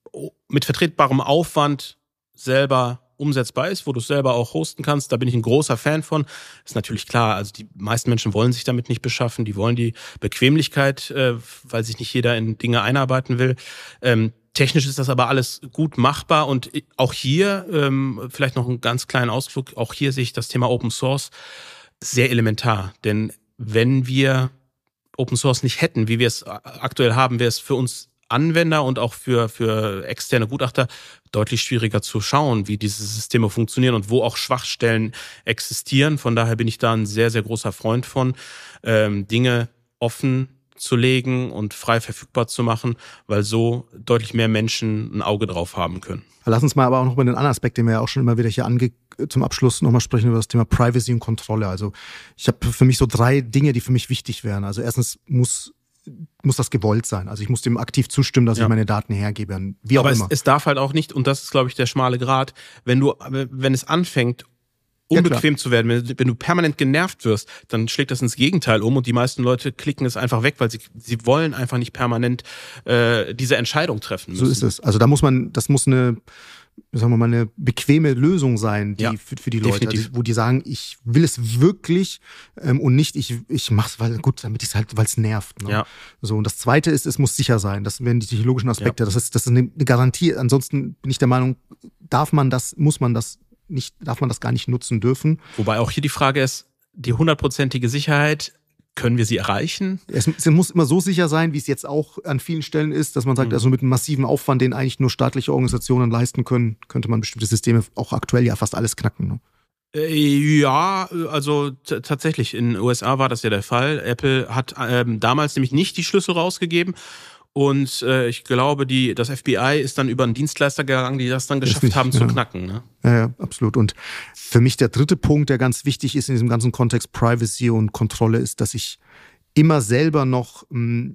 [SPEAKER 4] mit vertretbarem Aufwand selber umsetzbar ist, wo du es selber auch hosten kannst, da bin ich ein großer Fan von. Ist natürlich klar, also die meisten Menschen wollen sich damit nicht beschaffen, die wollen die Bequemlichkeit, äh, weil sich nicht jeder in Dinge einarbeiten will. Ähm, technisch ist das aber alles gut machbar und auch hier, ähm, vielleicht noch einen ganz kleinen Ausflug, auch hier sehe ich das Thema Open Source sehr elementar, denn wenn wir Open Source nicht hätten, wie wir es aktuell haben, wäre es für uns Anwender und auch für, für externe Gutachter deutlich schwieriger zu schauen, wie diese Systeme funktionieren und wo auch Schwachstellen existieren. Von daher bin ich da ein sehr, sehr großer Freund von, ähm, Dinge offen zu legen und frei verfügbar zu machen, weil so deutlich mehr Menschen ein Auge drauf haben können.
[SPEAKER 5] Lass uns mal aber auch noch über den anderen Aspekt, den wir ja auch schon immer wieder hier ange zum Abschluss nochmal sprechen, über das Thema Privacy und Kontrolle. Also ich habe für mich so drei Dinge, die für mich wichtig wären. Also erstens muss muss das gewollt sein. Also ich muss dem aktiv zustimmen, dass ja. ich meine Daten hergebe. Wie auch
[SPEAKER 4] Aber
[SPEAKER 5] immer.
[SPEAKER 4] Es, es darf halt auch nicht, und das ist, glaube ich, der schmale Grat, wenn du, wenn es anfängt, unbequem ja, zu werden, wenn, wenn du permanent genervt wirst, dann schlägt das ins Gegenteil um und die meisten Leute klicken es einfach weg, weil sie sie wollen einfach nicht permanent äh, diese Entscheidung treffen müssen.
[SPEAKER 5] So ist es. Also da muss man, das muss eine, sagen wir mal, eine bequeme Lösung sein, die ja, für, für die Leute, also, wo die sagen, ich will es wirklich ähm, und nicht, ich ich mach's, weil gut, damit ich es halt, weil es nervt. Ne? Ja. So, und das Zweite ist, es muss sicher sein. Das wären die technologischen Aspekte. Ja. Das ist das ist eine Garantie. Ansonsten bin ich der Meinung, darf man das, muss man das nicht, darf man das gar nicht nutzen dürfen.
[SPEAKER 4] Wobei auch hier die Frage ist, die hundertprozentige Sicherheit, können wir sie erreichen?
[SPEAKER 5] Es, es muss immer so sicher sein, wie es jetzt auch an vielen Stellen ist, dass man sagt, mhm. also mit einem massiven Aufwand, den eigentlich nur staatliche Organisationen leisten können, könnte man bestimmte Systeme auch aktuell ja fast alles knacken. Ne?
[SPEAKER 4] Äh, ja, also t- tatsächlich. In den U S A war das ja der Fall. Apple hat ähm, damals nämlich nicht die Schlüssel rausgegeben. Und äh, ich glaube, die das F B I ist dann über einen Dienstleister gegangen, die das dann geschafft nicht, haben ja. zu knacken. Ne?
[SPEAKER 5] Ja, ja, absolut. Und für mich der dritte Punkt, der ganz wichtig ist in diesem ganzen Kontext Privacy und Kontrolle, ist, dass ich immer selber noch mh,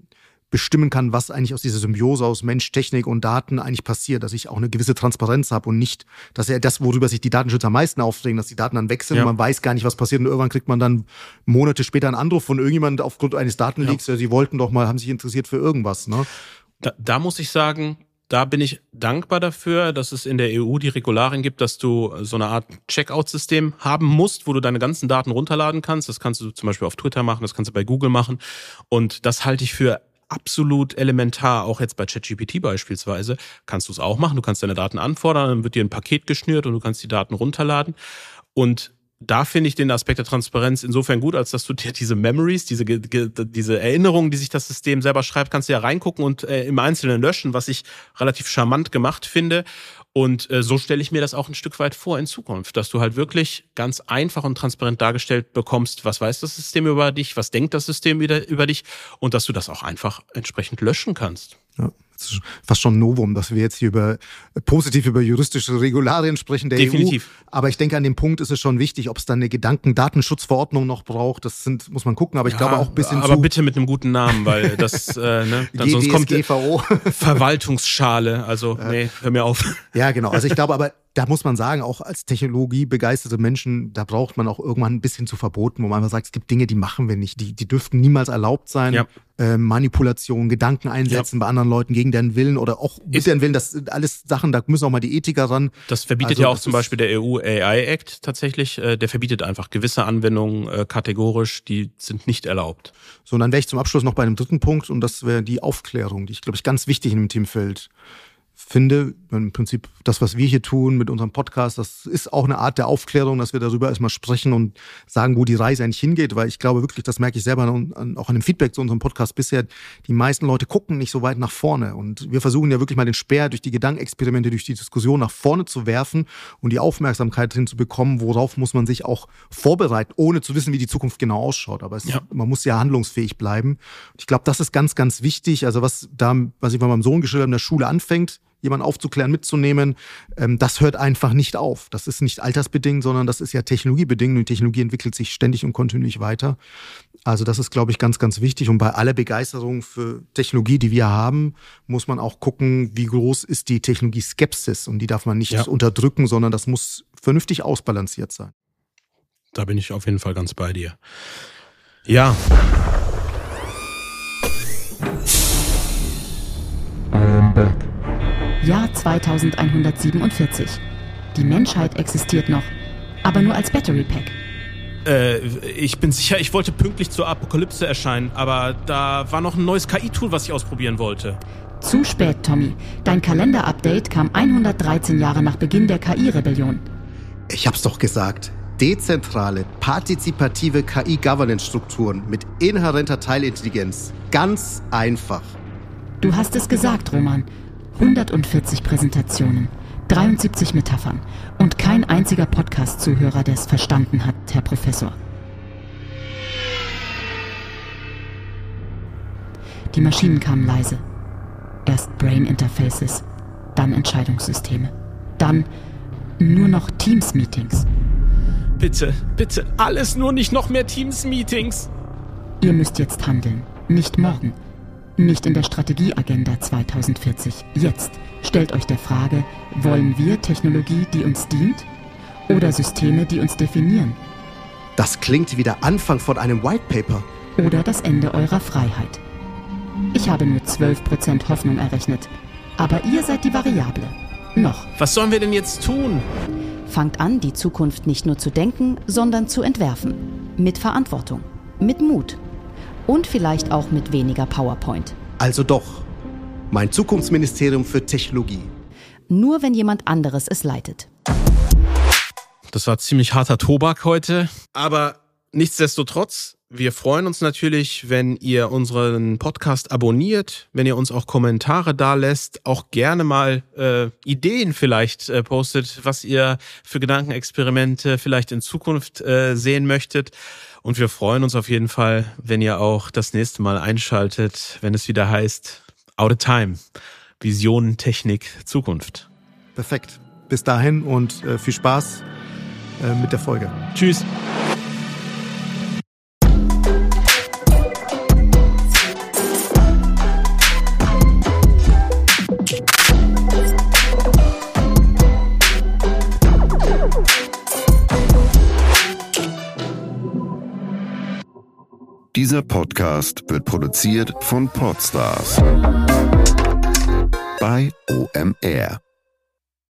[SPEAKER 5] bestimmen kann, was eigentlich aus dieser Symbiose aus Mensch, Technik und Daten eigentlich passiert, dass ich auch eine gewisse Transparenz habe und nicht, dass ja das, worüber sich die Datenschützer am meisten aufregen, dass die Daten dann weg sind ja. und man weiß gar nicht, was passiert und irgendwann kriegt man dann Monate später einen Anruf von irgendjemand aufgrund eines Datenleaks, ja. sie wollten doch mal, haben sich interessiert für irgendwas. Ne?
[SPEAKER 4] Da, da muss ich sagen, da bin ich dankbar dafür, dass es in der E U die Regularien gibt, dass du so eine Art Checkout-System haben musst, wo du deine ganzen Daten runterladen kannst. Das kannst du zum Beispiel auf Twitter machen, das kannst du bei Google machen und das halte ich für absolut elementar, auch jetzt bei ChatGPT beispielsweise, kannst du es auch machen. Du kannst deine Daten anfordern, dann wird dir ein Paket geschnürt und du kannst die Daten runterladen. Und da finde ich den Aspekt der Transparenz insofern gut, als dass du dir diese Memories, diese, diese Erinnerungen, die sich das System selber schreibt, kannst du ja reingucken und äh, im Einzelnen löschen, was ich relativ charmant gemacht finde. Und äh, so stelle ich mir das auch ein Stück weit vor in Zukunft, dass du halt wirklich ganz einfach und transparent dargestellt bekommst, was weiß das System über dich, was denkt das System wieder über dich und dass du das auch einfach entsprechend löschen kannst.
[SPEAKER 5] Ja. Das ist fast schon ein Novum, dass wir jetzt hier über positiv über juristische Regularien sprechen der
[SPEAKER 4] Definitiv.
[SPEAKER 5] E U. Aber ich denke, an dem Punkt ist es schon wichtig, ob es dann eine Gedankendatenschutzverordnung noch braucht. Das sind, muss man gucken. Aber ich ja, glaube auch ein bisschen
[SPEAKER 4] aber
[SPEAKER 5] zu
[SPEAKER 4] bitte mit einem guten Namen, weil das äh, ne, dann sonst kommt
[SPEAKER 5] G V O.
[SPEAKER 4] Verwaltungsschale. Also nee, hör mir auf.
[SPEAKER 5] Ja, genau. Also ich glaube, aber da muss man sagen, auch als technologiebegeisterte Menschen, da braucht man auch irgendwann ein bisschen zu verboten, wo man einfach sagt, es gibt Dinge, die machen wir nicht. Die, die dürften niemals erlaubt sein. Ja. Äh, Manipulation, Gedanken einsetzen ja. bei anderen Leuten gegen deren Willen oder auch mit deren Willen. Das sind alles Sachen, da müssen auch mal die Ethiker ran.
[SPEAKER 4] Das verbietet also, ja auch zum Beispiel der E U A I Act tatsächlich. Äh, der verbietet einfach gewisse Anwendungen äh, kategorisch, die sind nicht erlaubt.
[SPEAKER 5] So, und dann wäre ich zum Abschluss noch bei einem dritten Punkt und das wäre die Aufklärung, die ich, glaube ich, ganz wichtig in dem Themenfeld finde. Im Prinzip das, was wir hier tun mit unserem Podcast, das ist auch eine Art der Aufklärung, dass wir darüber erstmal sprechen und sagen, wo die Reise eigentlich hingeht, weil ich glaube wirklich, das merke ich selber an, an, auch an dem Feedback zu unserem Podcast bisher, die meisten Leute gucken nicht so weit nach vorne und wir versuchen ja wirklich mal den Speer durch die Gedankenexperimente, durch die Diskussion nach vorne zu werfen und die Aufmerksamkeit drin zu bekommen, worauf muss man sich auch vorbereiten, ohne zu wissen, wie die Zukunft genau ausschaut, aber es, ja. man muss ja handlungsfähig bleiben. Ich glaube, das ist ganz, ganz wichtig, also was da, was ich bei meinem Sohn geschildert habe, in der Schule anfängt, jemanden aufzuklären, mitzunehmen, ähm, das hört einfach nicht auf. Das ist nicht altersbedingt, sondern das ist ja technologiebedingt und die Technologie entwickelt sich ständig und kontinuierlich weiter. Also das ist, glaube ich, ganz, ganz wichtig und bei aller Begeisterung für Technologie, die wir haben, muss man auch gucken, wie groß ist die Technologieskepsis und die darf man nicht ja. unterdrücken, sondern das muss vernünftig ausbalanciert sein.
[SPEAKER 4] Da bin ich auf jeden Fall ganz bei dir. Ja.
[SPEAKER 2] I'm back. Jahr zweitausendeinhundertsiebenundvierzig. Die Menschheit existiert noch, aber nur als Battery Pack.
[SPEAKER 4] Äh, ich bin sicher, ich wollte pünktlich zur Apokalypse erscheinen, aber da war noch ein neues K I-Tool, was ich ausprobieren wollte.
[SPEAKER 2] Zu spät, Tommy. Dein Kalender-Update kam hundertdreizehn Jahre nach Beginn der K I-Rebellion.
[SPEAKER 5] Ich hab's doch gesagt. Dezentrale, partizipative K I-Governance-Strukturen mit inhärenter Teilintelligenz. Ganz einfach.
[SPEAKER 2] Du hast es gesagt, Roman. hundertvierzig Präsentationen, dreiundsiebzig Metaphern und kein einziger Podcast-Zuhörer, der es verstanden hat, Herr Professor. Die Maschinen kamen leise. Erst Brain Interfaces, dann Entscheidungssysteme, dann nur noch Teams-Meetings.
[SPEAKER 4] Bitte, bitte, alles nur nicht noch mehr Teams-Meetings.
[SPEAKER 2] Ihr müsst jetzt handeln, nicht morgen. Nicht in der Strategieagenda zweitausendvierzig. Jetzt stellt euch der Frage, wollen wir Technologie, die uns dient? Oder Systeme, die uns definieren?
[SPEAKER 5] Das klingt wie der Anfang von einem White Paper.
[SPEAKER 2] Oder das Ende eurer Freiheit. Ich habe nur zwölf Prozent Hoffnung errechnet. Aber ihr seid die Variable. Noch.
[SPEAKER 4] Was sollen wir denn jetzt tun?
[SPEAKER 2] Fangt an, die Zukunft nicht nur zu denken, sondern zu entwerfen. Mit Verantwortung. Mit Mut. Und vielleicht auch mit weniger PowerPoint.
[SPEAKER 5] Also doch, mein Zukunftsministerium für Technologie.
[SPEAKER 2] Nur wenn jemand anderes es leitet.
[SPEAKER 4] Das war ziemlich harter Tobak heute. Aber nichtsdestotrotz, wir freuen uns natürlich, wenn ihr unseren Podcast abonniert, wenn ihr uns auch Kommentare dalässt, auch gerne mal äh, Ideen vielleicht äh, postet, was ihr für Gedankenexperimente vielleicht in Zukunft äh, sehen möchtet. Und wir freuen uns auf jeden Fall, wenn ihr auch das nächste Mal einschaltet, wenn es wieder heißt Out of Time. Vision, Technik, Zukunft.
[SPEAKER 5] Perfekt. Bis dahin und äh, viel Spaß äh, mit der Folge.
[SPEAKER 4] Tschüss.
[SPEAKER 6] Dieser Podcast wird produziert von Podstars bei O M R.